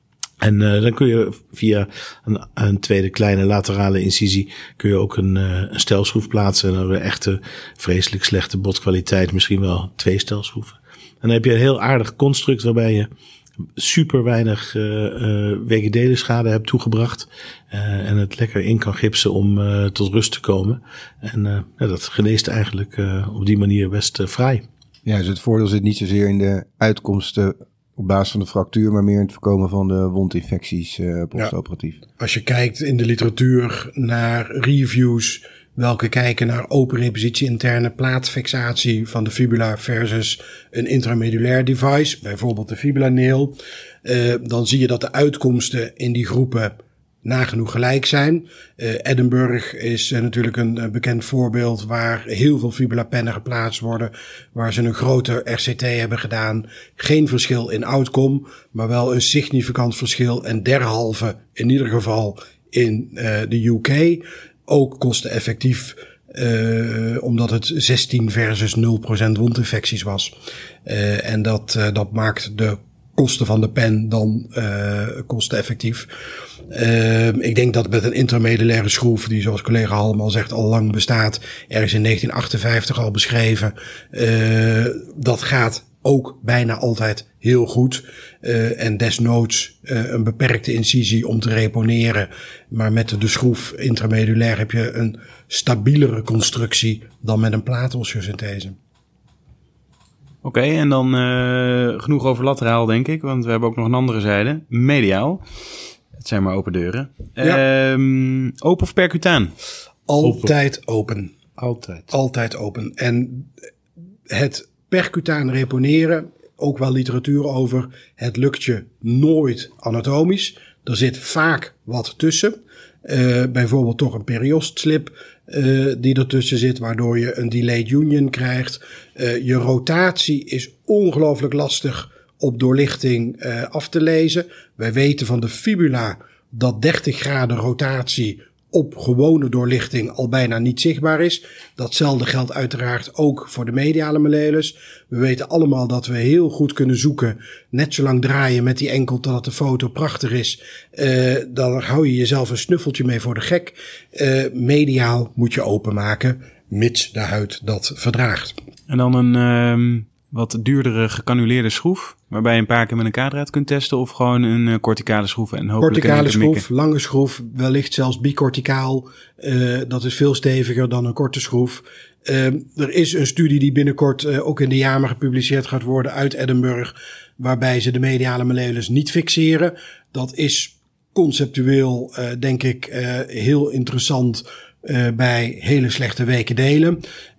En uh, dan kun je via een, een tweede kleine laterale incisie kun je ook een, uh, een stelschroef plaatsen. En dan hebben we echte vreselijk slechte botkwaliteit, misschien wel twee stelschroeven. En dan heb je een heel aardig construct waarbij je super weinig uh, uh, wekendelenschade hebt toegebracht. Uh, en het lekker in kan gipsen om uh, tot rust te komen. En uh, ja, dat geneest eigenlijk uh, op die manier best uh, fraai. Ja, dus het voordeel zit niet zozeer in de uitkomsten op basis van de fractuur, maar meer in het voorkomen van de wondinfecties uh, postoperatief. Ja, als je kijkt in de literatuur naar reviews, welke kijken naar open repositie interne plaatfixatie van de fibula versus een intramedulair device, bijvoorbeeld de fibula nail, uh, dan zie je dat de uitkomsten in die groepen nagenoeg gelijk zijn. Uh, Edinburgh is uh, natuurlijk een uh, bekend voorbeeld waar heel veel fibulapennen geplaatst worden, waar ze een grote R C T hebben gedaan. Geen verschil in outcome, maar wel een significant verschil en derhalve in ieder geval in uh, de U K. Ook kosteneffectief, uh, omdat het zestien versus nul procent wondinfecties was. Uh, en dat, uh, dat maakt de kosten van de pen dan uh, kosteneffectief. Uh, ik denk dat met een intramedulaire schroef, die zoals collega Halm al zegt al lang bestaat, ergens in negentien achtenvijftig al beschreven, uh, dat gaat ook bijna altijd heel goed. Uh, en desnoods uh, een beperkte incisie om te reponeren. Maar met de schroef intramedulair heb je een stabielere constructie dan met een plaatosteosynthese. Oké, okay, en dan uh, genoeg over lateraal, denk ik. Want we hebben ook nog een andere zijde. Mediaal. Het zijn maar open deuren. Ja. Um, open of percutaan? Altijd open. open. Altijd. Altijd open. En het percutaan reponeren, ook wel literatuur over, het lukt je nooit anatomisch. Er zit vaak wat tussen. Uh, bijvoorbeeld toch een periostslip uh, die ertussen zit, waardoor je een delayed union krijgt. Uh, je rotatie is ongelooflijk lastig op doorlichting uh, af te lezen. Wij weten van de fibula dat dertig graden rotatie op gewone doorlichting al bijna niet zichtbaar is. Datzelfde geldt uiteraard ook voor de mediale malleolus. We weten allemaal dat we heel goed kunnen zoeken, net zo lang draaien met die enkel totdat de foto prachtig is. Uh, dan hou je jezelf een snuffeltje mee voor de gek. Uh, mediaal moet je openmaken, mits de huid dat verdraagt. En dan een um, wat duurdere gecanuleerde schroef, waarbij je een paar keer met een kaderdraad kunt testen, of gewoon een uh, corticale schroef en hopelijk corticale een schroef, lange schroef, wellicht zelfs bicorticaal. Uh, dat is veel steviger dan een korte schroef. Uh, er is een studie die binnenkort uh, ook in de JAMA gepubliceerd gaat worden uit Edinburgh, waarbij ze de mediale malleolus niet fixeren. Dat is conceptueel, uh, denk ik, uh, heel interessant uh, bij hele slechte weken delen.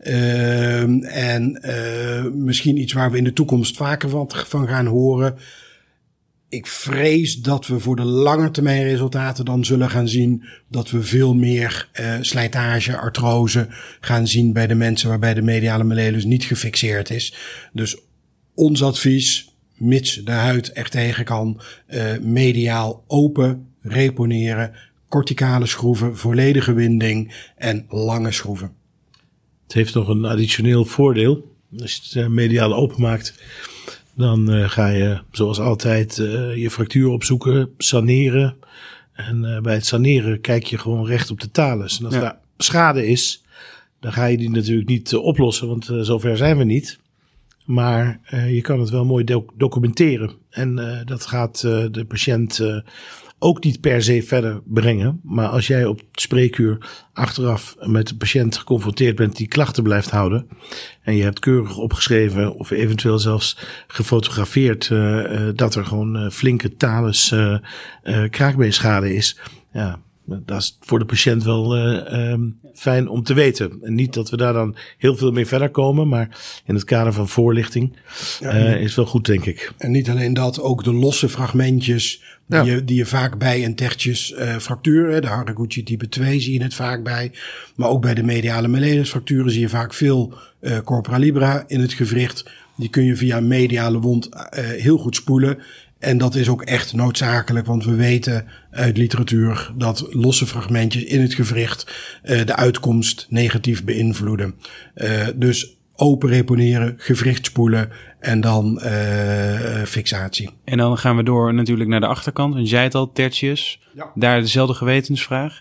Uh, en uh, misschien iets waar we in de toekomst vaker van, van gaan horen. Ik vrees dat we voor de langetermijn resultaten dan zullen gaan zien dat we veel meer uh, slijtage, artrose gaan zien bij de mensen waarbij de mediale malleolus niet gefixeerd is. Dus ons advies, mits de huid er tegen kan, uh, mediaal open, reponeren, corticale schroeven, volledige winding en lange schroeven. Het heeft nog een additioneel voordeel. Als je het uh, mediaal openmaakt, dan uh, ga je zoals altijd uh, je fractuur opzoeken, saneren. En uh, bij het saneren kijk je gewoon recht op de talus. En als ja. daar schade is, dan ga je die natuurlijk niet uh, oplossen, want uh, zover zijn we niet. Maar uh, je kan het wel mooi doc- documenteren. En uh, dat gaat uh, de patiënt uh, ook niet per se verder brengen. Maar als jij op het spreekuur achteraf met de patiënt geconfronteerd bent die klachten blijft houden, en je hebt keurig opgeschreven of eventueel zelfs gefotografeerd uh, uh, dat er gewoon uh, flinke talus uh, uh, kraakbeenschade is, ja, dat is voor de patiënt wel uh, um, fijn om te weten. En niet dat we daar dan heel veel mee verder komen, maar in het kader van voorlichting uh, ja, is wel goed, denk ik. En niet alleen dat, ook de losse fragmentjes die, ja. je, die je vaak bij een tertius uh, fractuur, de Haraguchi type twee zie je het vaak bij, maar ook bij de mediale malleolus fracturen zie je vaak veel uh, corpora libra in het gewricht. Die kun je via een mediale wond uh, heel goed spoelen. En dat is ook echt noodzakelijk, want we weten uit literatuur dat losse fragmentjes in het gewricht uh, de uitkomst negatief beïnvloeden. Uh, dus open reponeren, gewricht spoelen en dan uh, fixatie. En dan gaan we door natuurlijk naar de achterkant. Want je zei het al, tertius. Ja. Daar dezelfde gewetensvraag.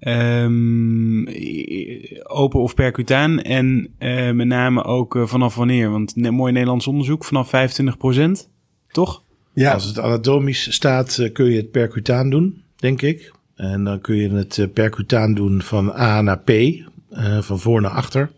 Um, open of percutaan en uh, met name ook uh, vanaf wanneer? Want ne- mooi Nederlands onderzoek, vanaf vijfentwintig procent, toch? Ja, als het anatomisch staat uh, kun je het percutaan doen, denk ik. En dan kun je het uh, percutaan doen van A naar P, uh, van voor naar achter.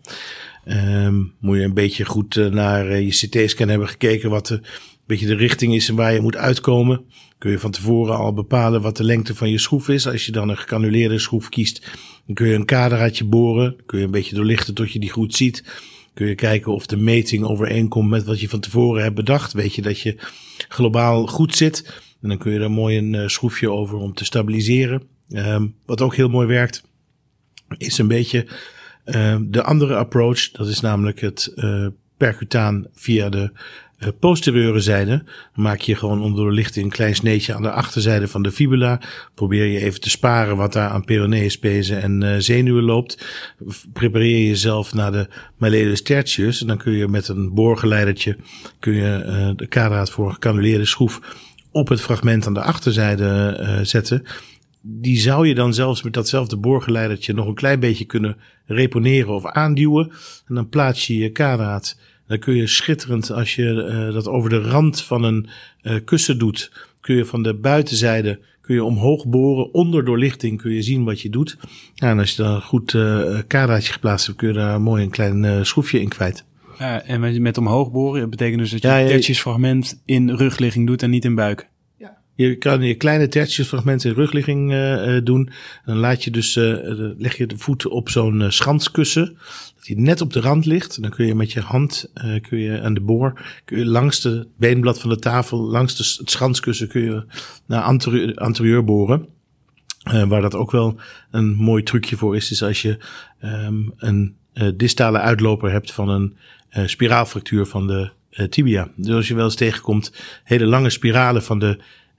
Um, moet je een beetje goed uh, naar uh, je C T-scan hebben gekeken wat de, een beetje de richting is en waar je moet uitkomen. Kun je van tevoren al bepalen wat de lengte van je schroef is. Als je dan een gecanuleerde schroef kiest, dan kun je een kaderdraadje boren. Dan kun je een beetje doorlichten tot je die goed ziet. Kun je kijken of de meting overeenkomt met wat je van tevoren hebt bedacht. Weet je dat je globaal goed zit. En dan kun je er mooi een uh, schroefje over om te stabiliseren. Um, wat ook heel mooi werkt, is een beetje uh, de andere approach. Dat is namelijk het uh, percutaan via de uh, posteriore zijde. Dan maak je gewoon onder de lichting een klein sneetje aan de achterzijde van de fibula. Probeer je even te sparen wat daar aan peroneuspezen en uh, zenuwen loopt. Prepareer jezelf naar de malleolus tertius. En dan kun je met een boorgeleidertje kun je uh, de kaderdraad voor een gecanuleerde schroef op het fragment aan de achterzijde uh, zetten. Die zou je dan zelfs met datzelfde boorgeleidertje nog een klein beetje kunnen reponeren of aanduwen. En dan plaats je je kaderdraad. Dan kun je schitterend, als je uh, dat over de rand van een uh, kussen doet, kun je van de buitenzijde kun je omhoog boren. Onder doorlichting kun je zien wat je doet. Ja, en als je dan een goed uh, kaderdraadje geplaatst hebt, kun je daar mooi een klein uh, schroefje in kwijt. Ja, en met, met omhoog boren, dat betekent dus dat je ja, een tertiusfragment in rugligging doet en niet in buik. Je kan je kleine tertiusfragmenten in rugligging uh, doen. Dan laat je dus, uh, leg je de voet op zo'n uh, schanskussen. Dat hij net op de rand ligt. Dan kun je met je hand, uh, kun je aan de boor, kun je langs de beenblad van de tafel, langs de, het schanskussen kun je naar anterieur, anterieur boren. Uh, waar dat ook wel een mooi trucje voor is, is als je um, een uh, distale uitloper hebt van een uh, spiraalfractuur van de uh, tibia. Dus als je wel eens tegenkomt hele lange spiralen van de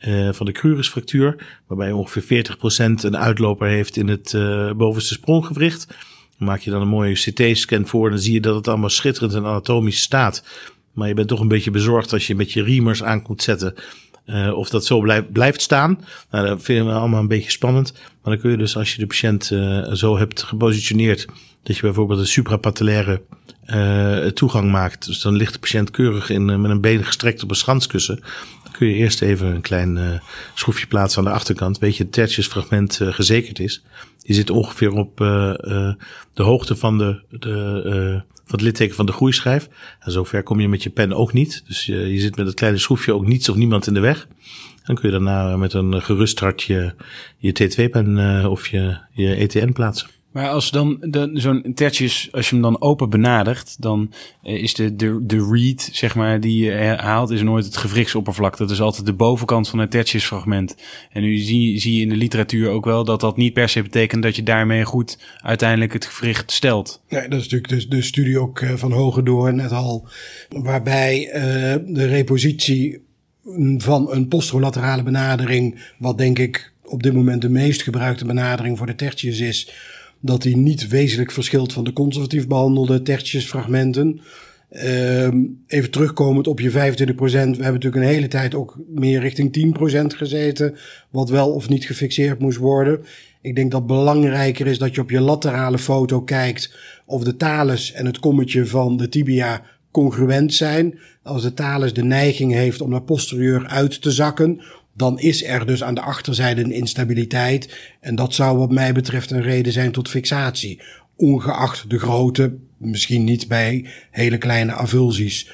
uh, van de crurusfractuur, waarbij ongeveer veertig procent een uitloper heeft in het uh, bovenste spronggewricht. Dan maak je dan een mooie C T-scan voor en dan zie je dat het allemaal schitterend en anatomisch staat. Maar je bent toch een beetje bezorgd als je met je reamers aan komt zetten. Uh, of dat zo blijf, blijft staan. Nou, dat vinden we allemaal een beetje spannend. Maar dan kun je dus, als je de patiënt uh, zo hebt gepositioneerd, dat je bijvoorbeeld een suprapatellaire uh, toegang maakt. Dus dan ligt de patiënt keurig in, uh, met een been gestrekt op een schanskussen. Dan kun je eerst even een klein uh, schroefje plaatsen aan de achterkant. Weet je, het tertiusfragment uh, gezekerd is. Die zit ongeveer op uh, uh, de hoogte van de, de uh, van het litteken van de groeischijf. En zover kom je met je pen ook niet. Dus je, je zit met het kleine schroefje ook niets of niemand in de weg. Dan kun je daarna met een gerust hart je, je T twee pen uh, of je, je E T N plaatsen. Maar als dan de, zo'n tertius, als je hem dan open benadert, dan uh, is de, de, de read, zeg maar, die je haalt, is nooit het gewrichtsoppervlak. Dat is altijd de bovenkant van het tertiusfragment. En nu zie, zie je in de literatuur ook wel dat dat niet per se betekent dat je daarmee goed uiteindelijk het gewricht stelt. Nee, dat is natuurlijk de, de studie ook uh, van Hogedoorn net al, waarbij uh, de repositie van een posterolaterale benadering, wat denk ik op dit moment de meest gebruikte benadering voor de tertius is, dat die niet wezenlijk verschilt van de conservatief behandelde tertiusfragmenten. Uh, even terugkomend op je vijfentwintig procent. We hebben natuurlijk een hele tijd ook meer richting tien procent gezeten, wat wel of niet gefixeerd moest worden. Ik denk dat belangrijker is dat je op je laterale foto kijkt of de talus en het kommetje van de tibia congruent zijn. Als de talus de neiging heeft om naar posterieur uit te zakken, dan is er dus aan de achterzijde een instabiliteit. En dat zou wat mij betreft een reden zijn tot fixatie. Ongeacht de grootte, misschien niet bij hele kleine avulsies.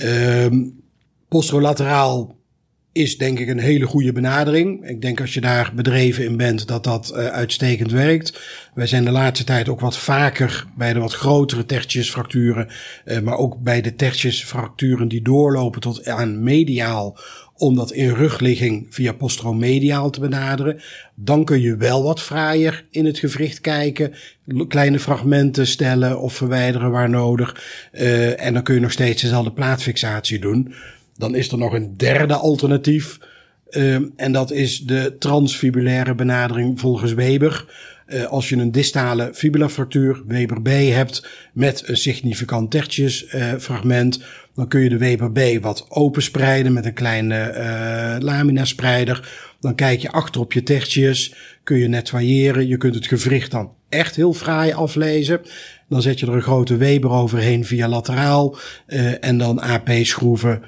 Um, posterolateraal is denk ik een hele goede benadering. Ik denk als je daar bedreven in bent dat dat uh, uitstekend werkt. Wij zijn de laatste tijd ook wat vaker bij de wat grotere tertiusfracturen, uh, maar ook bij de tertiusfracturen die doorlopen tot aan mediaal, om dat in rugligging via posteromediaal te benaderen. Dan kun je wel wat fraaier in het gewricht kijken, kleine fragmenten stellen of verwijderen waar nodig. Uh, en dan kun je nog steeds dezelfde plaatfixatie doen. Dan is er nog een derde alternatief. Uh, en dat is de transfibulaire benadering volgens Weber. Uh, als je een distale fibulafractuur, Weber B, hebt met een significant tertiusfragment, uh, dan kun je de Weber B wat openspreiden met een kleine uh, laminaspreider. Dan kijk je achter op je tertius, kun je nettoyeren. Je kunt het gewricht dan echt heel fraai aflezen. Dan zet je er een grote Weber overheen via lateraal uh, en dan A P-schroeven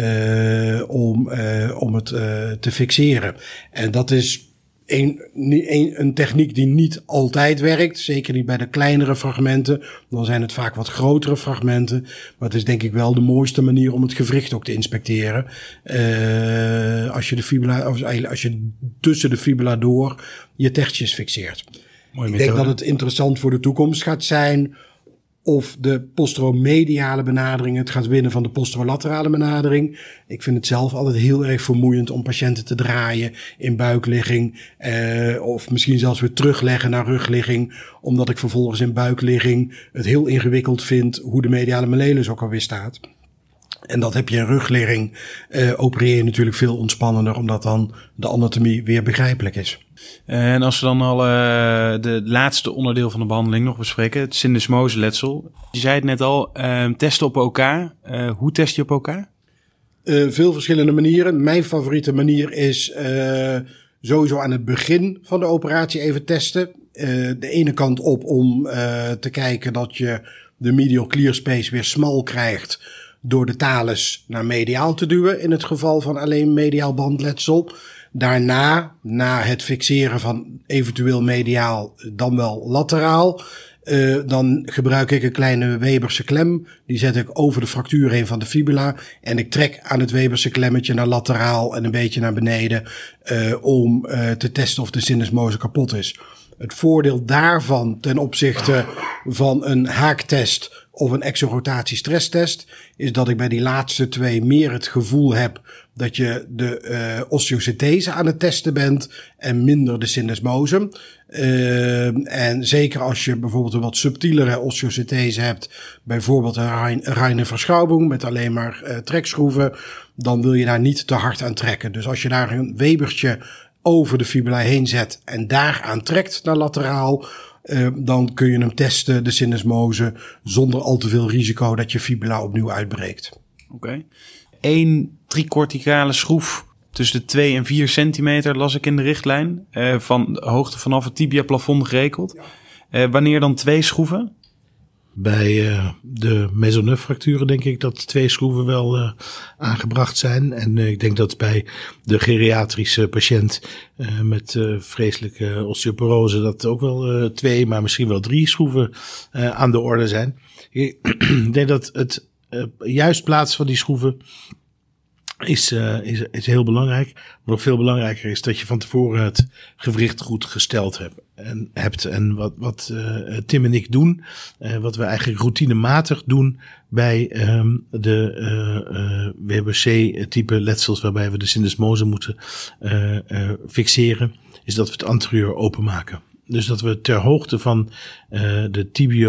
uh, om, uh, om het uh, te fixeren. En dat is Een, een, een techniek die niet altijd werkt. Zeker niet bij de kleinere fragmenten. Dan zijn het vaak wat grotere fragmenten. Maar het is denk ik wel de mooiste manier om het gewricht ook te inspecteren. Uh, als je de fibula, als je tussen de fibula door je tertius fixeert. Mooie ik denk dat het interessant voor de toekomst gaat zijn of de posteromediale benadering het gaat winnen van de posterolaterale benadering. Ik vind het zelf altijd heel erg vermoeiend om patiënten te draaien in buikligging. Eh, of misschien zelfs weer terugleggen naar rugligging. Omdat ik vervolgens in buikligging het heel ingewikkeld vind hoe de mediale malleolus ook alweer staat. En dat heb je in rugligging. Uh, opereer je natuurlijk veel ontspannender, omdat dan de anatomie weer begrijpelijk is. En als we dan al uh, de laatste onderdeel van de behandeling nog bespreken, het syndesmoseletsel. Je zei het net al, uh, testen op O K. Uh, hoe test je op O K? Uh, veel verschillende manieren. Mijn favoriete manier is uh, sowieso aan het begin van de operatie even testen. Uh, de ene kant op om uh, te kijken dat je de medial clear space weer smal krijgt door de talus naar mediaal te duwen in het geval van alleen mediaal bandletsel. Daarna, na het fixeren van eventueel mediaal dan wel lateraal, uh, dan gebruik ik een kleine Weberse klem. Die zet ik over de fractuur heen van de fibula en ik trek aan het Weberse klemmetje naar lateraal en een beetje naar beneden uh, om uh, te testen of de syndesmose kapot is. Het voordeel daarvan ten opzichte van een haaktest of een exorotatie stresstest, is dat ik bij die laatste twee meer het gevoel heb dat je de uh, osteosynthese aan het testen bent en minder de syndesmose. Uh, en zeker als je bijvoorbeeld een wat subtielere osteosynthese hebt, bijvoorbeeld een reine verschuiving met alleen maar uh, trekschroeven, dan wil je daar niet te hard aan trekken. Dus als je daar een webertje over de fibula heen zet en daar aan trekt naar lateraal, uh, dan kun je hem testen, de syndesmose, zonder al te veel risico dat je fibula opnieuw uitbreekt. Oké. Okay. Eén tricorticale schroef tussen de twee en vier centimeter las ik in de richtlijn. Uh, van de hoogte vanaf het tibia-plafond gerekeld. Uh, wanneer dan twee schroeven? Bij uh, de Maisonneuve-fracturen denk ik dat twee schroeven wel uh, aangebracht zijn. En uh, ik denk dat bij de geriatrische patiënt uh, met uh, vreselijke osteoporose dat ook wel uh, twee, maar misschien wel drie schroeven uh, aan de orde zijn. Ik denk dat het uh, juist plaatsen van die schroeven is, uh, is, is heel belangrijk. Maar nog veel belangrijker is dat je van tevoren het gewricht goed gesteld hebt. En, hebt. en wat, wat uh, Tim en ik doen, uh, wat we eigenlijk routinematig doen bij um, de uh, uh, W B C-type letsels waarbij we de syndesmose moeten uh, uh, fixeren, is dat we het anterieur openmaken. Dus dat we ter hoogte van uh, de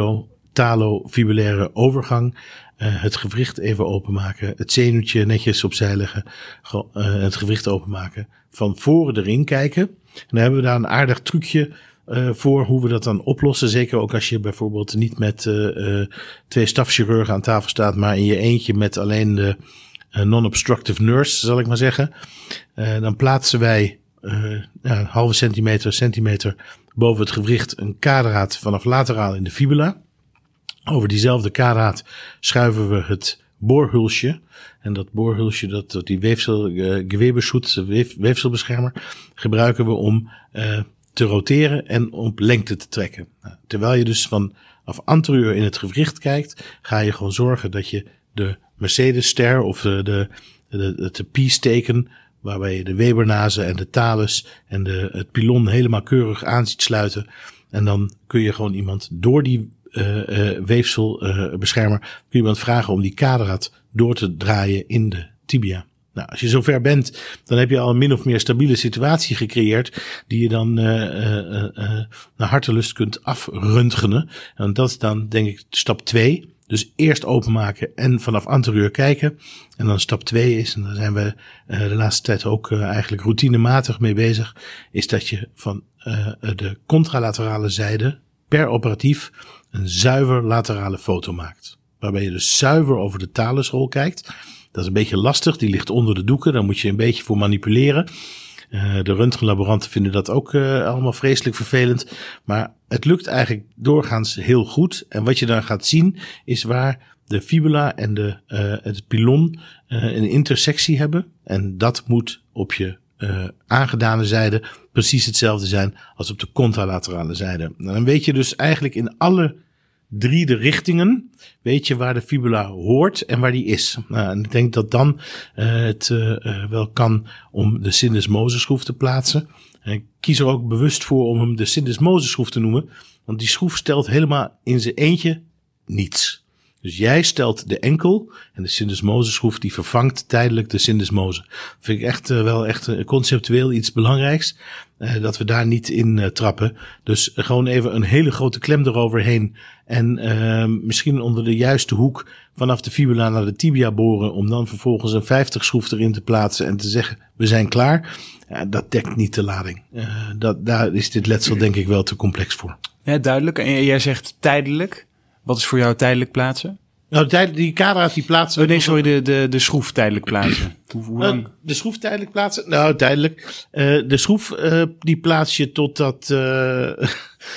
tibio-talo-fibulaire overgang Uh, het gewricht even openmaken, het zenuwtje netjes opzij leggen, uh, het gewricht openmaken, van voren erin kijken. En dan hebben we daar een aardig trucje uh, voor hoe we dat dan oplossen. Zeker ook als je bijvoorbeeld niet met uh, uh, twee stafchirurgen aan tafel staat, maar in je eentje met alleen de uh, non-obstructive nurse, zal ik maar zeggen. Uh, dan plaatsen wij uh, ja, een halve centimeter, centimeter boven het gewricht een kaderhaat vanaf lateraal in de fibula. Over diezelfde kaderhaat schuiven we het boorhulsje. En dat boorhulsje, dat, die weefsel, uh, gewebeschut, weef, weefselbeschermer, gebruiken we om uh, te roteren en om lengte te trekken. Nou, terwijl je dus vanaf anterieur in het gewricht kijkt, ga je gewoon zorgen dat je de Mercedes-ster of de, de, de, de P-steken, waarbij je de Webernazen en de talus en de, het pilon helemaal keurig aan ziet sluiten. En dan kun je gewoon iemand door die Uh, uh, weefselbeschermer, uh, kun je iemand vragen om die kaderhaat door te draaien in de tibia. Nou, als je zover bent, dan heb je al een min of meer stabiele situatie gecreëerd, die je dan uh, uh, uh, naar hartelust kunt afröntgenen. En dat is dan, denk ik, stap twee. Dus eerst openmaken en vanaf anterieur kijken. En dan stap twee is, en daar zijn we uh, de laatste tijd ook uh, eigenlijk routinematig mee bezig, is dat je van uh, de contralaterale zijde per operatief een zuiver laterale foto maakt. Waarbij je dus zuiver over de talusrol kijkt. Dat is een beetje lastig, die ligt onder de doeken, daar moet je een beetje voor manipuleren. Uh, de röntgenlaboranten vinden dat ook uh, allemaal vreselijk vervelend. Maar het lukt eigenlijk doorgaans heel goed. En wat je dan gaat zien is waar de fibula en de, uh, het pilon uh, een intersectie hebben. En dat moet op je uh, aangedane zijde precies hetzelfde zijn als op de contralaterale zijde. En dan weet je dus eigenlijk in alle drie de richtingen, weet je waar de fibula hoort en waar die is. Nou, en ik denk dat dan uh, het uh, wel kan om de syndesmoseschroef te plaatsen. En ik kies er ook bewust voor om hem de syndesmoseschroef te noemen, want die schroef stelt helemaal in zijn eentje niets. Dus jij stelt de enkel en de syndesmoseschroef die vervangt tijdelijk de syndesmose. Dat vind ik echt uh, wel echt uh, conceptueel iets belangrijks. Uh, dat we daar niet in uh, trappen. Dus uh, gewoon even een hele grote klem eroverheen. En uh, misschien onder de juiste hoek vanaf de fibula naar de tibia boren. Om dan vervolgens een vijftig schroef erin te plaatsen en te zeggen we zijn klaar. Ja, dat dekt niet de lading. Uh, dat, daar is dit letsel denk ik wel te complex voor. Ja, duidelijk. En jij zegt tijdelijk. Wat is voor jou tijdelijk plaatsen? Nou, die kaderhaat die plaatsen... Oh nee, sorry, de, de, de schroef tijdelijk plaatsen. Hoe, hoe lang? Uh, de schroef tijdelijk plaatsen? Nou, tijdelijk. Uh, de schroef uh, die plaats je totdat... Uh, uh,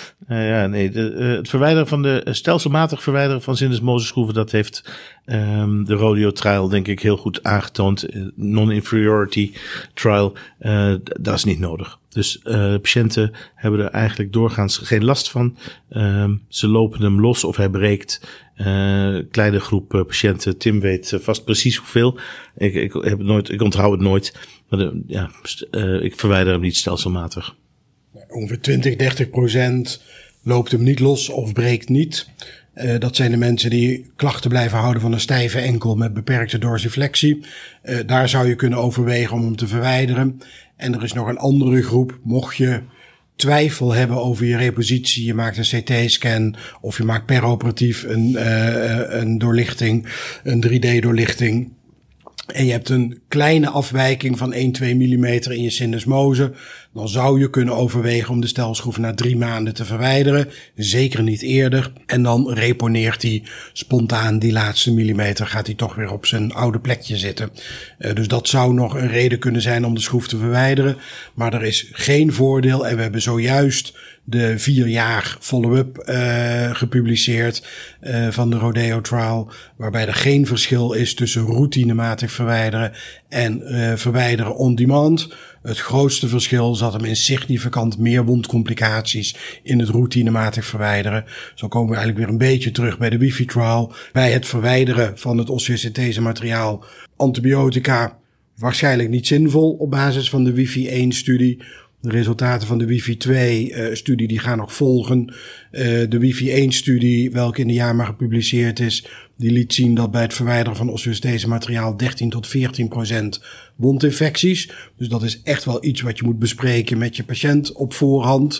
ja, nee, de, uh, het verwijderen van de... Uh, stelselmatig verwijderen van syndesmoseschroeven, dat heeft um, de rodeo trial denk ik heel goed aangetoond. Uh, non-inferiority trial, uh, d- dat is niet nodig. Dus uh, patiënten hebben er eigenlijk doorgaans geen last van. Um, ze lopen hem los of hij breekt. Uh, kleine groep uh, patiënten. Tim weet uh, vast precies hoeveel. Ik, ik, heb het nooit, ik onthoud het nooit. Maar de, ja, uh, ik verwijder hem niet stelselmatig. Ongeveer twintig, dertig procent loopt hem niet los of breekt niet. Uh, dat zijn de mensen die klachten blijven houden van een stijve enkel met beperkte dorsiflexie. Uh, daar zou je kunnen overwegen om hem te verwijderen. En er is nog een andere groep. Mocht je twijfel hebben over je repositie, je maakt een C T-scan of je maakt peroperatief een, uh, een doorlichting, een drie D doorlichting. En je hebt een kleine afwijking van één tot twee millimeter in je syndesmose, dan zou je kunnen overwegen om de stelschroef na drie maanden te verwijderen. Zeker niet eerder. En dan reponeert hij spontaan die laatste millimeter, gaat hij toch weer op zijn oude plekje zitten. Uh, dus dat zou nog een reden kunnen zijn om de schroef te verwijderen. Maar er is geen voordeel en we hebben zojuist de vier jaar follow-up uh, gepubliceerd uh, van de Rodeo Trial, waarbij er geen verschil is tussen routinematig verwijderen en uh, verwijderen on demand. Het grootste verschil zat hem in significant meer wondcomplicaties in het routinematig verwijderen. Zo komen we eigenlijk weer een beetje terug bij de Wifi Trial. Bij het verwijderen van het osteosynthese materiaal antibiotica waarschijnlijk niet zinvol op basis van de Wifi één studie. De resultaten van de Wifi twee uh, studie die gaan nog volgen. Uh, de Wifi één studie, welke in de JAMA gepubliceerd is, die liet zien dat bij het verwijderen van osteosynthese materiaal dertien tot veertien procent wondinfecties. Dus dat is echt wel iets wat je moet bespreken met je patiënt op voorhand.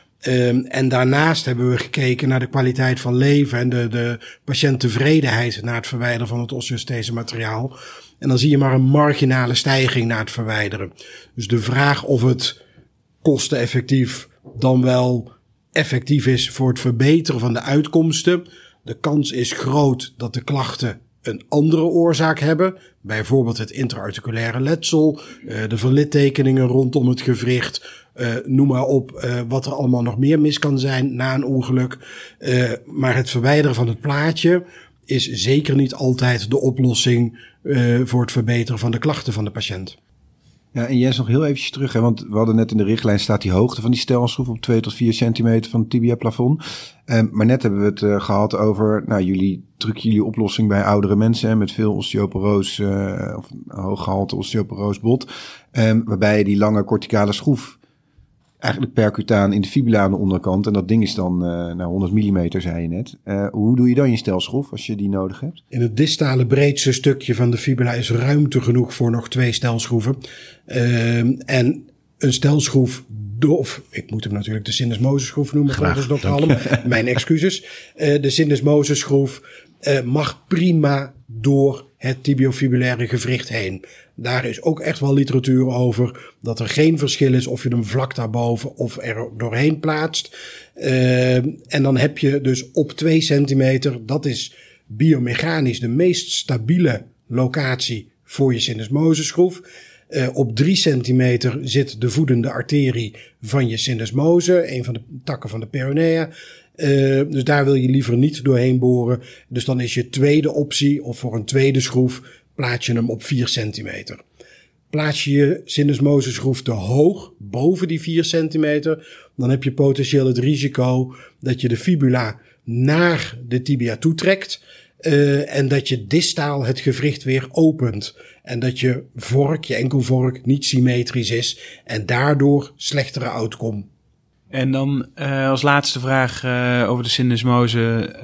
Um, en daarnaast hebben we gekeken naar de kwaliteit van leven en de, de patiënttevredenheid na het verwijderen van het osteosynthese materiaal. En dan zie je maar een marginale stijging na het verwijderen. Dus de vraag of het kosteneffectief dan wel effectief is voor het verbeteren van de uitkomsten. De kans is groot dat de klachten een andere oorzaak hebben. Bijvoorbeeld het intra-articulaire letsel, de verlittekeningen rondom het gewricht. Uh, noem maar op uh, wat er allemaal nog meer mis kan zijn na een ongeluk. Uh, maar het verwijderen van het plaatje is zeker niet altijd de oplossing uh, voor het verbeteren van de klachten van de patiënt. Ja, en Jens, nog heel eventjes terug, hè, want we hadden net in de richtlijn staat die hoogte van die stelschroef op twee tot vier centimeter van het tibia plafond. Um, maar net hebben we het uh, gehad over, nou, jullie trucken jullie oplossing bij oudere mensen, hè, met veel osteoporoos, uh, of hoog gehalte osteoporoos bot, um, waarbij je die lange corticale schroef eigenlijk percutaan in de fibula aan de onderkant. En dat ding is dan uh, nou, honderd millimeter, zei je net. Uh, hoe doe je dan je stelschroef als je die nodig hebt? In het distale breedste stukje van de fibula is ruimte genoeg voor nog twee stelschroeven. Uh, en een stelschroef, of ik moet hem natuurlijk de syndesmoseschroef noemen, volgens dokter Halm. Mijn excuses. Uh, de syndesmoseschroef uh, mag prima door het tibiofibulaire gewricht heen. Daar is ook echt wel literatuur over dat er geen verschil is of je hem vlak daarboven of er doorheen plaatst. Uh, en dan heb je dus op twee centimeter, dat is biomechanisch de meest stabiele locatie voor je syndesmoseschroef. Uh, op drie centimeter zit de voedende arterie van je syndesmose, een van de takken van de peronea. Uh, dus daar wil je liever niet doorheen boren. Dus dan is je tweede optie, of voor een tweede schroef, plaats je hem op vier centimeter. Plaats je je syndesmoseschroef te hoog, boven die vier centimeter, dan heb je potentieel het risico dat je de fibula naar de tibia toetrekt. Uh, en dat je distaal het gewricht weer opent. En dat je vork, je enkelvork, niet symmetrisch is. En daardoor slechtere outcome. En dan uh, als laatste vraag uh, over de syndesmose.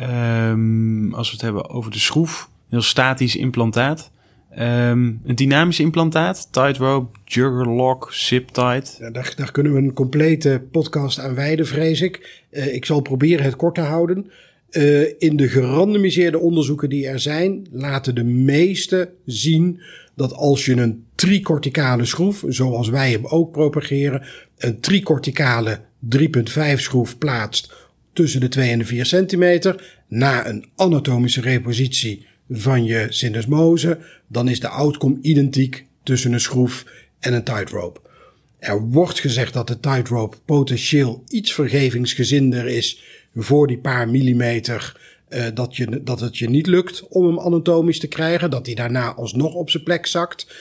Um, als we het hebben over de schroef. Heel statisch implantaat. Um, een dynamisch implantaat. Tightrope, Jugger Lock, Zip Tight. Ja, daar, daar kunnen we een complete podcast aan wijden, vrees ik. Uh, ik zal proberen het kort te houden. Uh, in de gerandomiseerde onderzoeken die er zijn, laten de meeste zien dat als je een tricorticale schroef, zoals wij hem ook propageren, een tricorticale drie komma vijf schroef plaatst tussen de twee en de vier centimeter, na een anatomische repositie van je syndesmose, dan is de outcome identiek tussen een schroef en een tightrope. Er wordt gezegd dat de tightrope potentieel iets vergevingsgezinder is voor die paar millimeter uh, dat, je, dat het je niet lukt om hem anatomisch te krijgen, dat hij daarna alsnog op zijn plek zakt.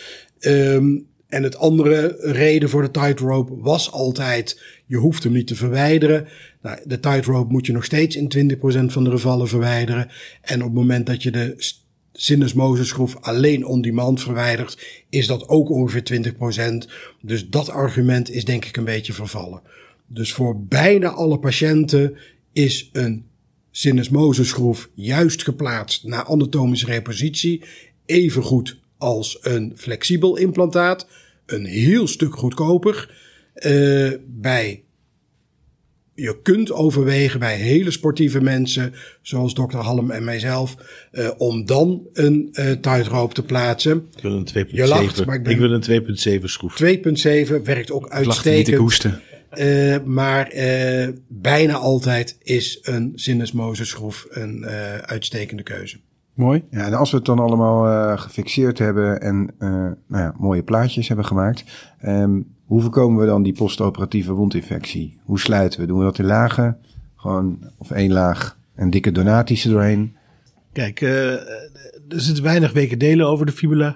Um, en het andere reden voor de tightrope was altijd, je hoeft hem niet te verwijderen. Nou, de tightrope moet je nog steeds in twintig procent van de gevallen verwijderen. En op het moment dat je de syndesmoseschroef alleen on demand verwijdert, is dat ook ongeveer twintig procent. Dus dat argument is denk ik een beetje vervallen. Dus voor bijna alle patiënten is een syndesmoseschroef juist geplaatst na anatomische repositie. Evengoed als een flexibel implantaat. Een heel stuk goedkoper. Uh, bij, je kunt overwegen bij hele sportieve mensen, zoals dokter Halm en mijzelf, uh, om dan een uh, tightrope te plaatsen. Ik wil een twee punt Je zeven. lacht, maar ik, ben ik wil een twee punt zeven schroef. twee punt zeven werkt ook uitstekend. Niet, ik hoesten. Uh, maar uh, bijna altijd is een syndesmoseschroef een uh, uitstekende keuze. Mooi. Ja, en als we het dan allemaal uh, gefixeerd hebben en uh, nou ja, mooie plaatjes hebben gemaakt, um, hoe voorkomen we dan die postoperatieve wondinfectie? Hoe sluiten we? Doen we dat in lagen? Gewoon of één laag en dikke donaties er doorheen? Kijk, uh, er zitten weinig weken delen over de fibula.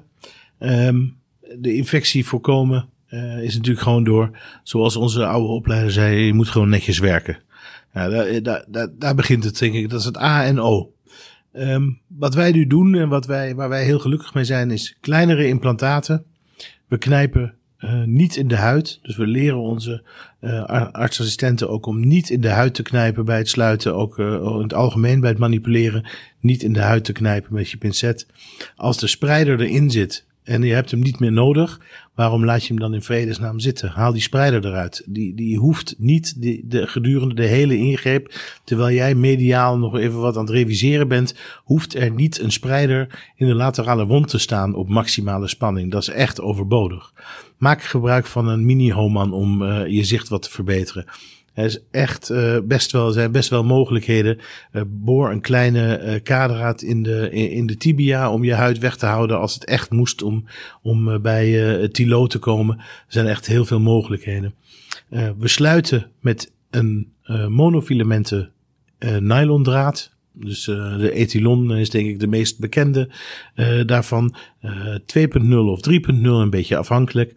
Um, de infectie voorkomen uh, is natuurlijk gewoon door, zoals onze oude opleider zei, je moet gewoon netjes werken. Ja, daar, daar, daar, daar begint het, denk ik. Dat is het A en O. Um, wat wij nu doen en wat wij, waar wij heel gelukkig mee zijn, is kleinere implantaten. We knijpen uh, niet in de huid. Dus we leren onze uh, artsassistenten ook om niet in de huid te knijpen bij het sluiten. Ook uh, in het algemeen bij het manipuleren. Niet in de huid te knijpen met je pincet. Als de spreider erin zit en je hebt hem niet meer nodig, waarom laat je hem dan in vredesnaam zitten? Haal die spreider eruit. Die, die hoeft niet die, de, gedurende de hele ingreep, terwijl jij mediaal nog even wat aan het reviseren bent, hoeft er niet een spreider in de laterale wond te staan op maximale spanning. Dat is echt overbodig. Maak gebruik van een mini-Homan om uh, je zicht wat te verbeteren. Er is echt uh, best wel, zijn best wel mogelijkheden. Uh, boor een kleine uh, kaderdraad in de, in, in de tibia om je huid weg te houden als het echt moest om, om uh, bij uh, het Tilo te komen. Er zijn echt heel veel mogelijkheden. Uh, we sluiten met een uh, monofilamenten uh, nylondraad. Dus uh, de Ethylon is denk ik de meest bekende uh, daarvan. Uh, twee punt nul of drie punt nul, een beetje afhankelijk.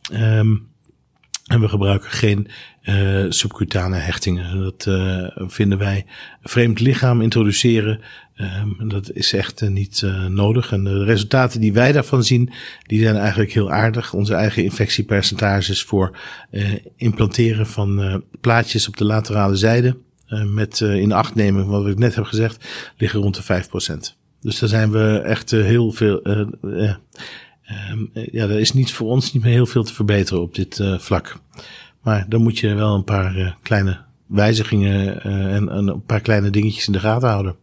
Um, En we gebruiken geen uh, subcutane hechtingen. Dat uh, vinden wij een vreemd lichaam introduceren. Um, dat is echt uh, niet uh, nodig. En de resultaten die wij daarvan zien, die zijn eigenlijk heel aardig. Onze eigen infectiepercentages voor uh, implanteren van uh, plaatjes op de laterale zijde, uh, met uh, in acht nemen, wat ik net heb gezegd, liggen rond de vijf procent. Dus daar zijn we echt uh, heel veel... Uh, uh, Um, ja, er is niet voor ons niet meer heel veel te verbeteren op dit uh, vlak. Maar dan moet je wel een paar uh, kleine wijzigingen uh, en, en een paar kleine dingetjes in de gaten houden.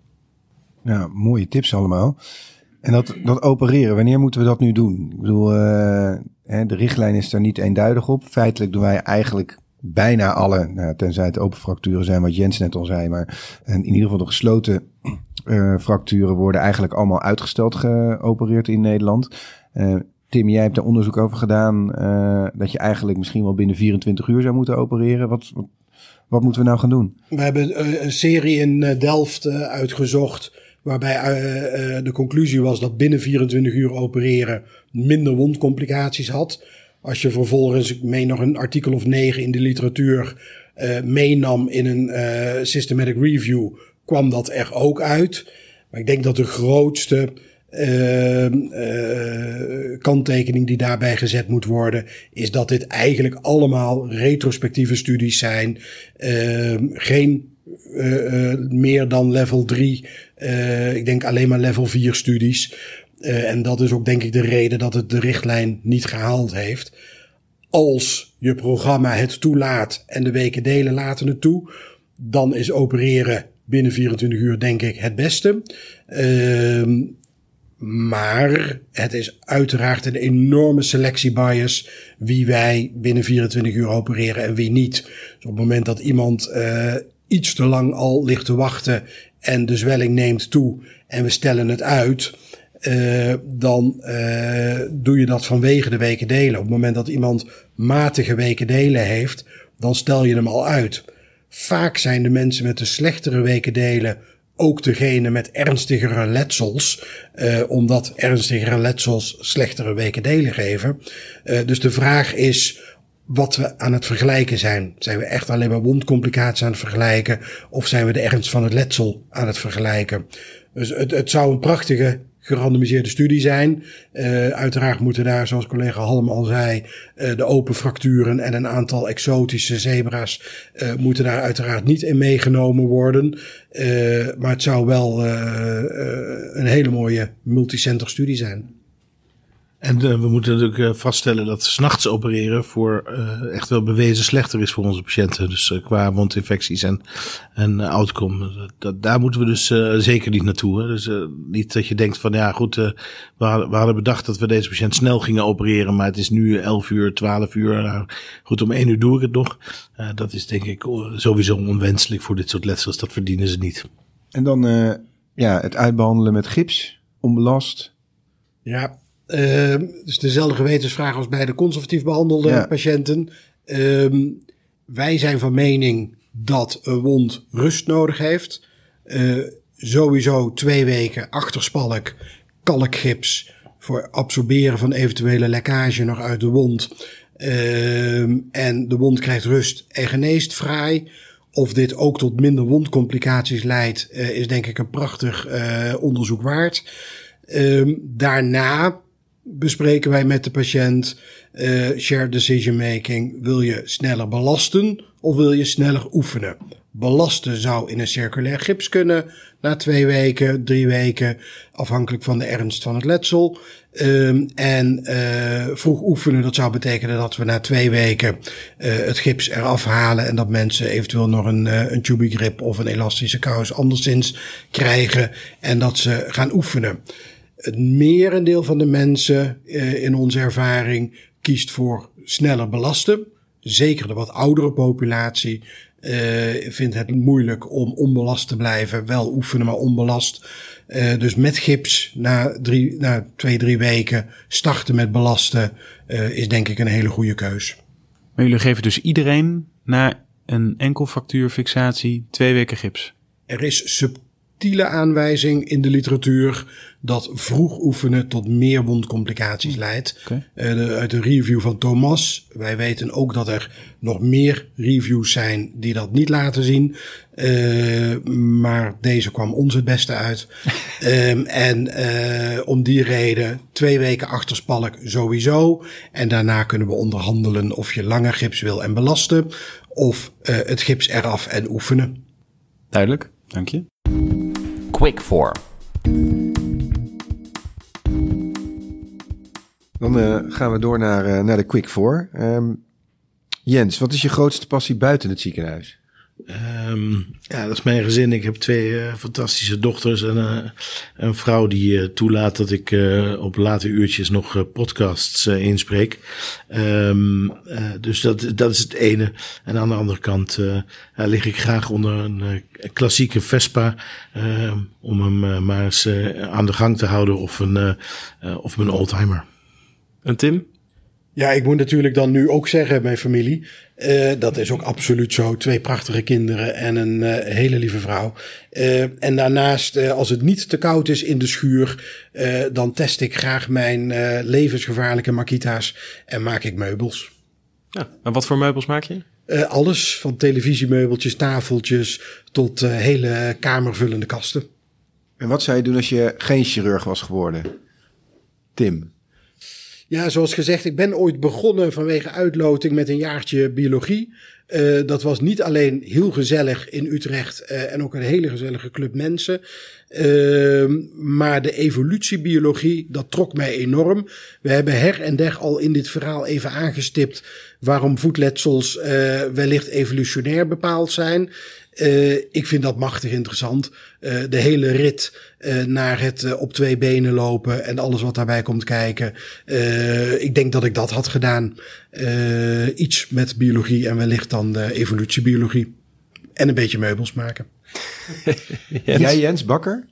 Ja, mooie tips allemaal. En dat, dat opereren, wanneer moeten we dat nu doen? Ik bedoel, uh, hè, de richtlijn is daar niet eenduidig op. Feitelijk doen wij eigenlijk bijna alle, nou, tenzij het open fracturen zijn, wat Jens net al zei, maar in ieder geval de gesloten uh, fracturen worden eigenlijk allemaal uitgesteld geopereerd in Nederland. Uh, Tim, jij hebt er onderzoek over gedaan uh, dat je eigenlijk misschien wel binnen vierentwintig uur zou moeten opereren. Wat, wat, wat moeten we nou gaan doen? We hebben een serie in Delft uh, uitgezocht waarbij uh, uh, de conclusie was dat binnen vierentwintig uur opereren minder wondcomplicaties had. Als je vervolgens, ik meen nog een artikel of negen in de literatuur uh, meenam in een uh, systematic review, kwam dat er ook uit. Maar ik denk dat de grootste Uh, uh, kanttekening die daarbij gezet moet worden, is dat dit eigenlijk allemaal retrospectieve studies zijn. Uh, geen uh, uh, meer dan level drie. Uh, ik denk alleen maar level vier studies. Uh, en dat is ook denk ik de reden dat het de richtlijn niet gehaald heeft. Als je programma het toelaat en de weken delen laten het toe, dan is opereren binnen vierentwintig uur denk ik het beste. Uh, Maar het is uiteraard een enorme selectiebias wie wij binnen vierentwintig uur opereren en wie niet. Dus op het moment dat iemand uh, iets te lang al ligt te wachten en de zwelling neemt toe en we stellen het uit, uh, dan uh, doe je dat vanwege de weken delen. Op het moment dat iemand matige weken delen heeft, dan stel je hem al uit. Vaak zijn de mensen met de slechtere weken delen ook degene met ernstigere letsels, uh, omdat ernstigere letsels slechtere weken delen geven. Uh, dus de vraag is wat we aan het vergelijken zijn. Zijn we echt alleen maar wondcomplicaties aan het vergelijken, of zijn we de ernst van het letsel aan het vergelijken? Dus het, het zou een prachtige gerandomiseerde studie zijn. Uh, uiteraard moeten daar, zoals collega Halm al zei, uh, de open fracturen en een aantal exotische zebra's uh, moeten daar uiteraard niet in meegenomen worden. Uh, maar het zou wel uh, uh, een hele mooie multicenter studie zijn. En uh, we moeten natuurlijk uh, vaststellen dat 's nachts opereren voor uh, echt wel bewezen slechter is voor onze patiënten. Dus uh, qua wondinfecties en, en uh, outcome. Dat, daar moeten we dus uh, zeker niet naartoe. Hè. Dus uh, niet dat je denkt van ja goed, uh, we, hadden, we hadden bedacht dat we deze patiënt snel gingen opereren. Maar het is nu elf uur, twaalf uur. Nou, goed, om één uur doe ik het nog. Uh, dat is denk ik sowieso onwenselijk voor dit soort letsels. Dat verdienen ze niet. En dan uh, ja, het uitbehandelen met gips, onbelast. Ja. Uh, dus dezelfde gewetensvraag als bij de conservatief behandelde ja. patiënten. Uh, wij zijn van mening dat een wond rust nodig heeft. Uh, sowieso twee weken achterspalk, kalkgips voor absorberen van eventuele lekkage nog uit de wond. Uh, en de wond krijgt rust en geneest fraai. Of dit ook tot minder wondcomplicaties leidt, uh, is denk ik een prachtig uh, onderzoek waard. Uh, daarna bespreken wij met de patiënt uh, shared decision making. Wil je sneller belasten of wil je sneller oefenen? Belasten zou in een circulair gips kunnen na twee weken, drie weken, afhankelijk van de ernst van het letsel. Um, en uh, vroeg oefenen, dat zou betekenen dat we na twee weken uh, het gips eraf halen en dat mensen eventueel nog een, uh, een tubie grip of een elastische kous anderszins krijgen en dat ze gaan oefenen. Het merendeel van de mensen uh, in onze ervaring kiest voor sneller belasten. Zeker de wat oudere populatie uh, vindt het moeilijk om onbelast te blijven. Wel oefenen, maar onbelast. Uh, dus met gips na, drie, na twee, drie weken starten met belasten uh, is denk ik een hele goede keus. Maar jullie geven dus iedereen na een enkelfractuurfixatie twee weken gips? Er is subtiele aanwijzing in de literatuur dat vroeg oefenen tot meer wondcomplicaties leidt. Okay. Uh, de, uit de review van Thomas. Wij weten ook dat er nog meer reviews zijn die dat niet laten zien. Uh, maar deze kwam ons het beste uit. um, en uh, om die reden twee weken achterspalk sowieso. En daarna kunnen we onderhandelen of je langer gips wil en belasten. Of uh, het gips eraf en oefenen. Duidelijk, dank je. Quick four. Dan uh, gaan we door naar, uh, naar de Quick Four. Um, Jens, wat is je grootste passie buiten het ziekenhuis? Um, ja, dat is mijn gezin. Ik heb twee uh, fantastische dochters en uh, een vrouw die uh, toelaat dat ik uh, op late uurtjes nog uh, podcasts uh, inspreek. Um, uh, dus dat, dat is het ene. En aan de andere kant uh, uh, lig ik graag onder een uh, klassieke Vespa uh, om hem uh, maar eens uh, aan de gang te houden of een, uh, uh, of mijn oldtimer. En Tim? Ja, ik moet natuurlijk dan nu ook zeggen, mijn familie. Uh, dat is ook absoluut zo. Twee prachtige kinderen en een uh, hele lieve vrouw. Uh, en daarnaast, uh, als het niet te koud is in de schuur, uh, dan test ik graag mijn uh, levensgevaarlijke Makita's en maak ik meubels. Ja, en wat voor meubels maak je? Uh, alles, van televisiemeubeltjes, tafeltjes tot uh, hele kamervullende kasten. En wat zou je doen als je geen chirurg was geworden? Tim? Ja, zoals gezegd, ik ben ooit begonnen vanwege uitloting met een jaartje biologie. Uh, dat was niet alleen heel gezellig in Utrecht uh, en ook een hele gezellige club mensen. Uh, maar de evolutiebiologie, dat trok mij enorm. We hebben her en der al in dit verhaal even aangestipt waarom voetletsels uh, wellicht evolutionair bepaald zijn. Uh, ik vind dat machtig interessant. Uh, de hele rit uh, naar het uh, op twee benen lopen en alles wat daarbij komt kijken. Uh, ik denk dat ik dat had gedaan. Uh, iets met biologie en wellicht dan de evolutiebiologie. En een beetje meubels maken. Jens? Jij Jens, bakker?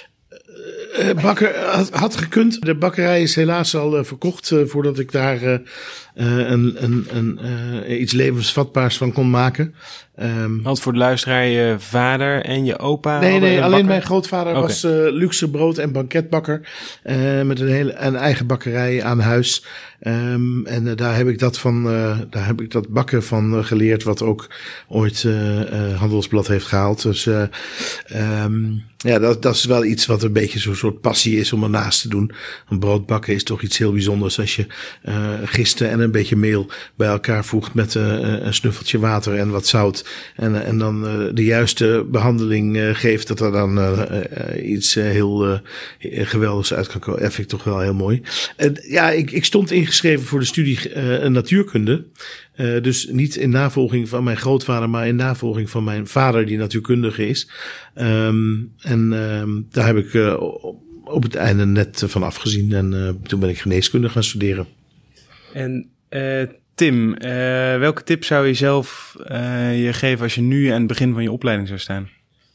Uh, bakker had, had gekund. De bakkerij is helaas al uh, verkocht uh, voordat ik daar uh, uh, een, een, een, uh, iets levensvatbaars van kon maken. Um, Want voor de luisteraar je vader en je opa? Nee, nee, alleen bakker? mijn grootvader okay. was uh, luxe brood- en banketbakker. Uh, met een hele een eigen bakkerij aan huis. Um, en uh, daar heb ik dat van, uh, daar heb ik dat bakken van uh, geleerd, wat ook ooit uh, uh, Handelsblad heeft gehaald. Dus uh, um, Ja, dat, dat is wel iets wat een beetje zo'n soort passie is om ernaast te doen. Een brood bakken is toch iets heel bijzonders als je uh, gisten en een beetje meel bij elkaar voegt met uh, een snuffeltje water en wat zout. En, en dan uh, de juiste behandeling uh, geeft, dat er dan uh, uh, iets uh, heel uh, geweldigs uit kan komen. Dat vind ik toch wel heel mooi. Uh, ja, ik, ik stond ingeschreven voor de studie uh, natuurkunde. Uh, dus niet in navolging van mijn grootvader, maar in navolging van mijn vader, die natuurkundige is. Um, en um, daar heb ik uh, op het einde net van afgezien. En uh, toen ben ik geneeskunde gaan studeren. En uh, Tim, uh, welke tip zou je zelf uh, je geven als je nu aan het begin van je opleiding zou staan?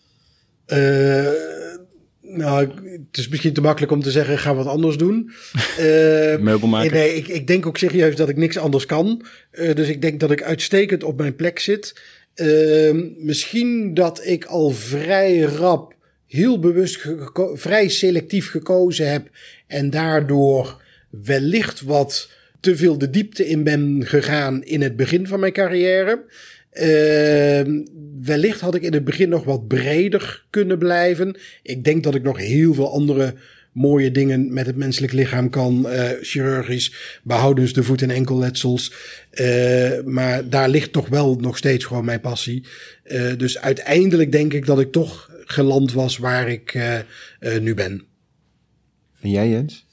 Uh, nou, het is misschien te makkelijk om te zeggen, ga wat anders doen. Uh, Meubel maken. Nee, ik, ik denk ook serieus dat ik niks anders kan. Uh, dus ik denk dat ik uitstekend op mijn plek zit. Uh, misschien dat ik al vrij rap, heel bewust, geko- vrij selectief gekozen heb. En daardoor wellicht wat te veel de diepte in ben gegaan in het begin van mijn carrière. Uh, wellicht had ik in het begin nog wat breder kunnen blijven. Ik denk dat ik nog heel veel andere mooie dingen met het menselijk lichaam kan. Uh, chirurgisch, behoudens de voet- en enkelletsels. Uh, maar daar ligt toch wel nog steeds gewoon mijn passie. Uh, dus uiteindelijk denk ik dat ik toch geland was waar ik uh, uh, nu ben. En jij, Jens?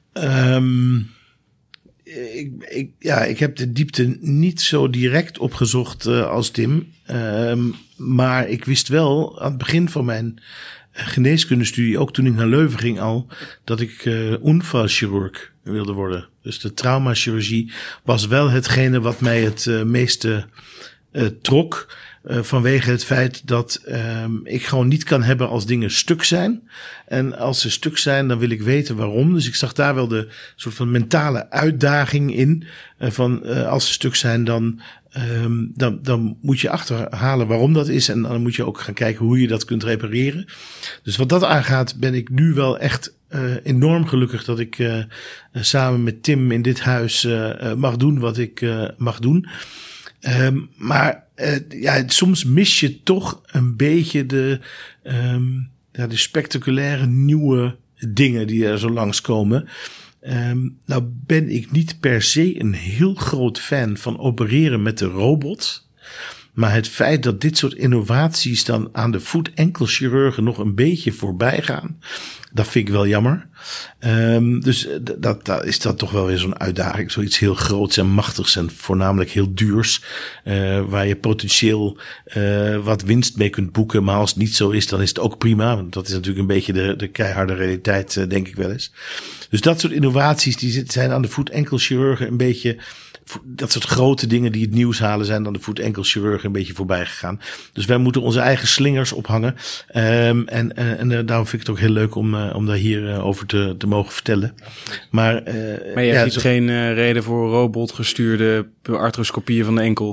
Um, ik, ik, ja, ik heb de diepte niet zo direct opgezocht uh, als Tim. Um, maar ik wist wel aan het begin van mijn geneeskundestudie, ook toen ik naar Leuven ging al, dat ik uh, unfallchirurg wilde worden. Dus de traumachirurgie was wel hetgene wat mij het uh, meeste uh, trok. Uh, vanwege het feit dat um, ik gewoon niet kan hebben als dingen stuk zijn. En als ze stuk zijn, dan wil ik weten waarom. Dus ik zag daar wel de soort van mentale uitdaging in. Uh, van uh, als ze stuk zijn, dan, um, dan, dan moet je achterhalen waarom dat is. En dan moet je ook gaan kijken hoe je dat kunt repareren. Dus wat dat aangaat, ben ik nu wel echt uh, enorm gelukkig dat ik uh, uh, samen met Tim in dit huis uh, uh, mag doen wat ik uh, mag doen. Um, maar uh, ja, soms mis je toch een beetje de, um, ja, de spectaculaire nieuwe dingen die er zo langskomen. Um, nou ben ik niet per se een heel groot fan van opereren met de robot. Maar het feit dat dit soort innovaties dan aan de voet-enkelchirurgen nog een beetje voorbij gaan, dat vind ik wel jammer. Um, dus dat, dat is dat toch wel weer zo'n uitdaging. Zoiets heel groots en machtigs en voornamelijk heel duurs. Uh, waar je potentieel uh, wat winst mee kunt boeken. Maar als het niet zo is, dan is het ook prima. Want dat is natuurlijk een beetje de, de keiharde realiteit, uh, denk ik wel eens. Dus dat soort innovaties die zijn aan de voet-enkelchirurgen een beetje, dat soort grote dingen die het nieuws halen, zijn dan de voet-enkelchirurgen een beetje voorbij gegaan. Dus wij moeten onze eigen slingers ophangen. Um, en, en, en daarom vind ik het ook heel leuk om, uh, om daar hier uh, over te, te mogen vertellen. Maar, uh, maar je ja, ziet zo geen uh, reden voor robotgestuurde arthroscopieën van de enkel?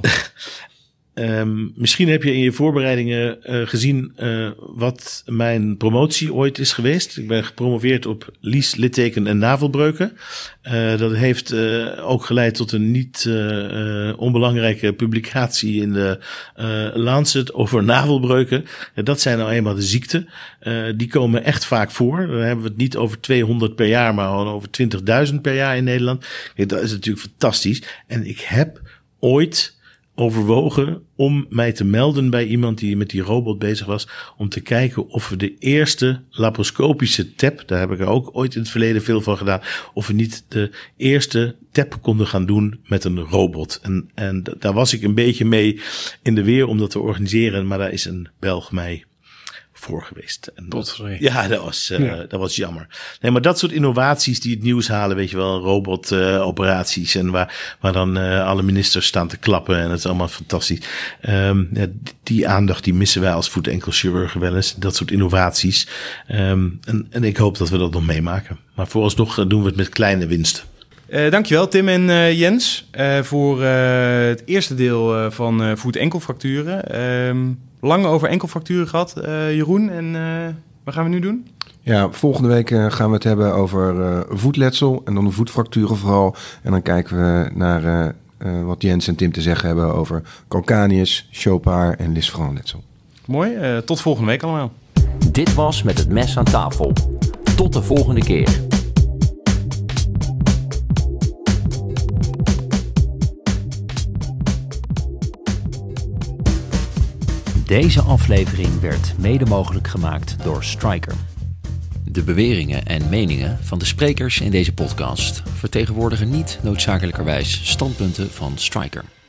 Um, misschien heb je in je voorbereidingen uh, gezien uh, wat mijn promotie ooit is geweest. Ik ben gepromoveerd op lies, litteken en navelbreuken. Uh, dat heeft uh, ook geleid tot een niet uh, uh, onbelangrijke publicatie in de uh, Lancet over navelbreuken. Uh, dat zijn nou eenmaal de ziekten. Uh, die komen echt vaak voor. Dan hebben we het niet over tweehonderd per jaar, maar gewoon over twintigduizend per jaar in Nederland. Ja, dat is natuurlijk fantastisch. En ik heb ooit overwogen om mij te melden bij iemand die met die robot bezig was, om te kijken of we de eerste laparoscopische tap, daar heb ik er ook ooit in het verleden veel van gedaan, of we niet de eerste tap konden gaan doen met een robot. En, en daar was ik een beetje mee in de weer om dat te organiseren, maar daar is een Belg mij voor geweest. En dat, ja, dat was, uh, ja. dat was jammer. Nee, maar dat soort innovaties die het nieuws halen, weet je wel, robotoperaties uh, en waar, waar dan uh, alle ministers staan te klappen en het is allemaal fantastisch. Um, ja, die aandacht die missen wij als voet-enkelchirurgen wel eens. Dat soort innovaties. Um, en, en ik hoop dat we dat nog meemaken. Maar vooralsnog uh, doen we het met kleine winsten. Uh, dankjewel Tim en uh, Jens uh, voor uh, het eerste deel uh, van uh, voet-enkelfracturen. Uh, lang over enkelfracturen gehad, uh, Jeroen. En uh, wat gaan we nu doen? Ja, volgende week uh, gaan we het hebben over uh, voetletsel en dan de voetfracturen vooral. En dan kijken we naar uh, uh, wat Jens en Tim te zeggen hebben over calcaneus, Chopard en Lisfranc-letsel. Mooi, uh, tot volgende week allemaal. Dit was Met het Mes aan tafel. Tot de volgende keer. Deze aflevering werd mede mogelijk gemaakt door Stryker. De beweringen en meningen van de sprekers in deze podcast vertegenwoordigen niet noodzakelijkerwijs standpunten van Stryker.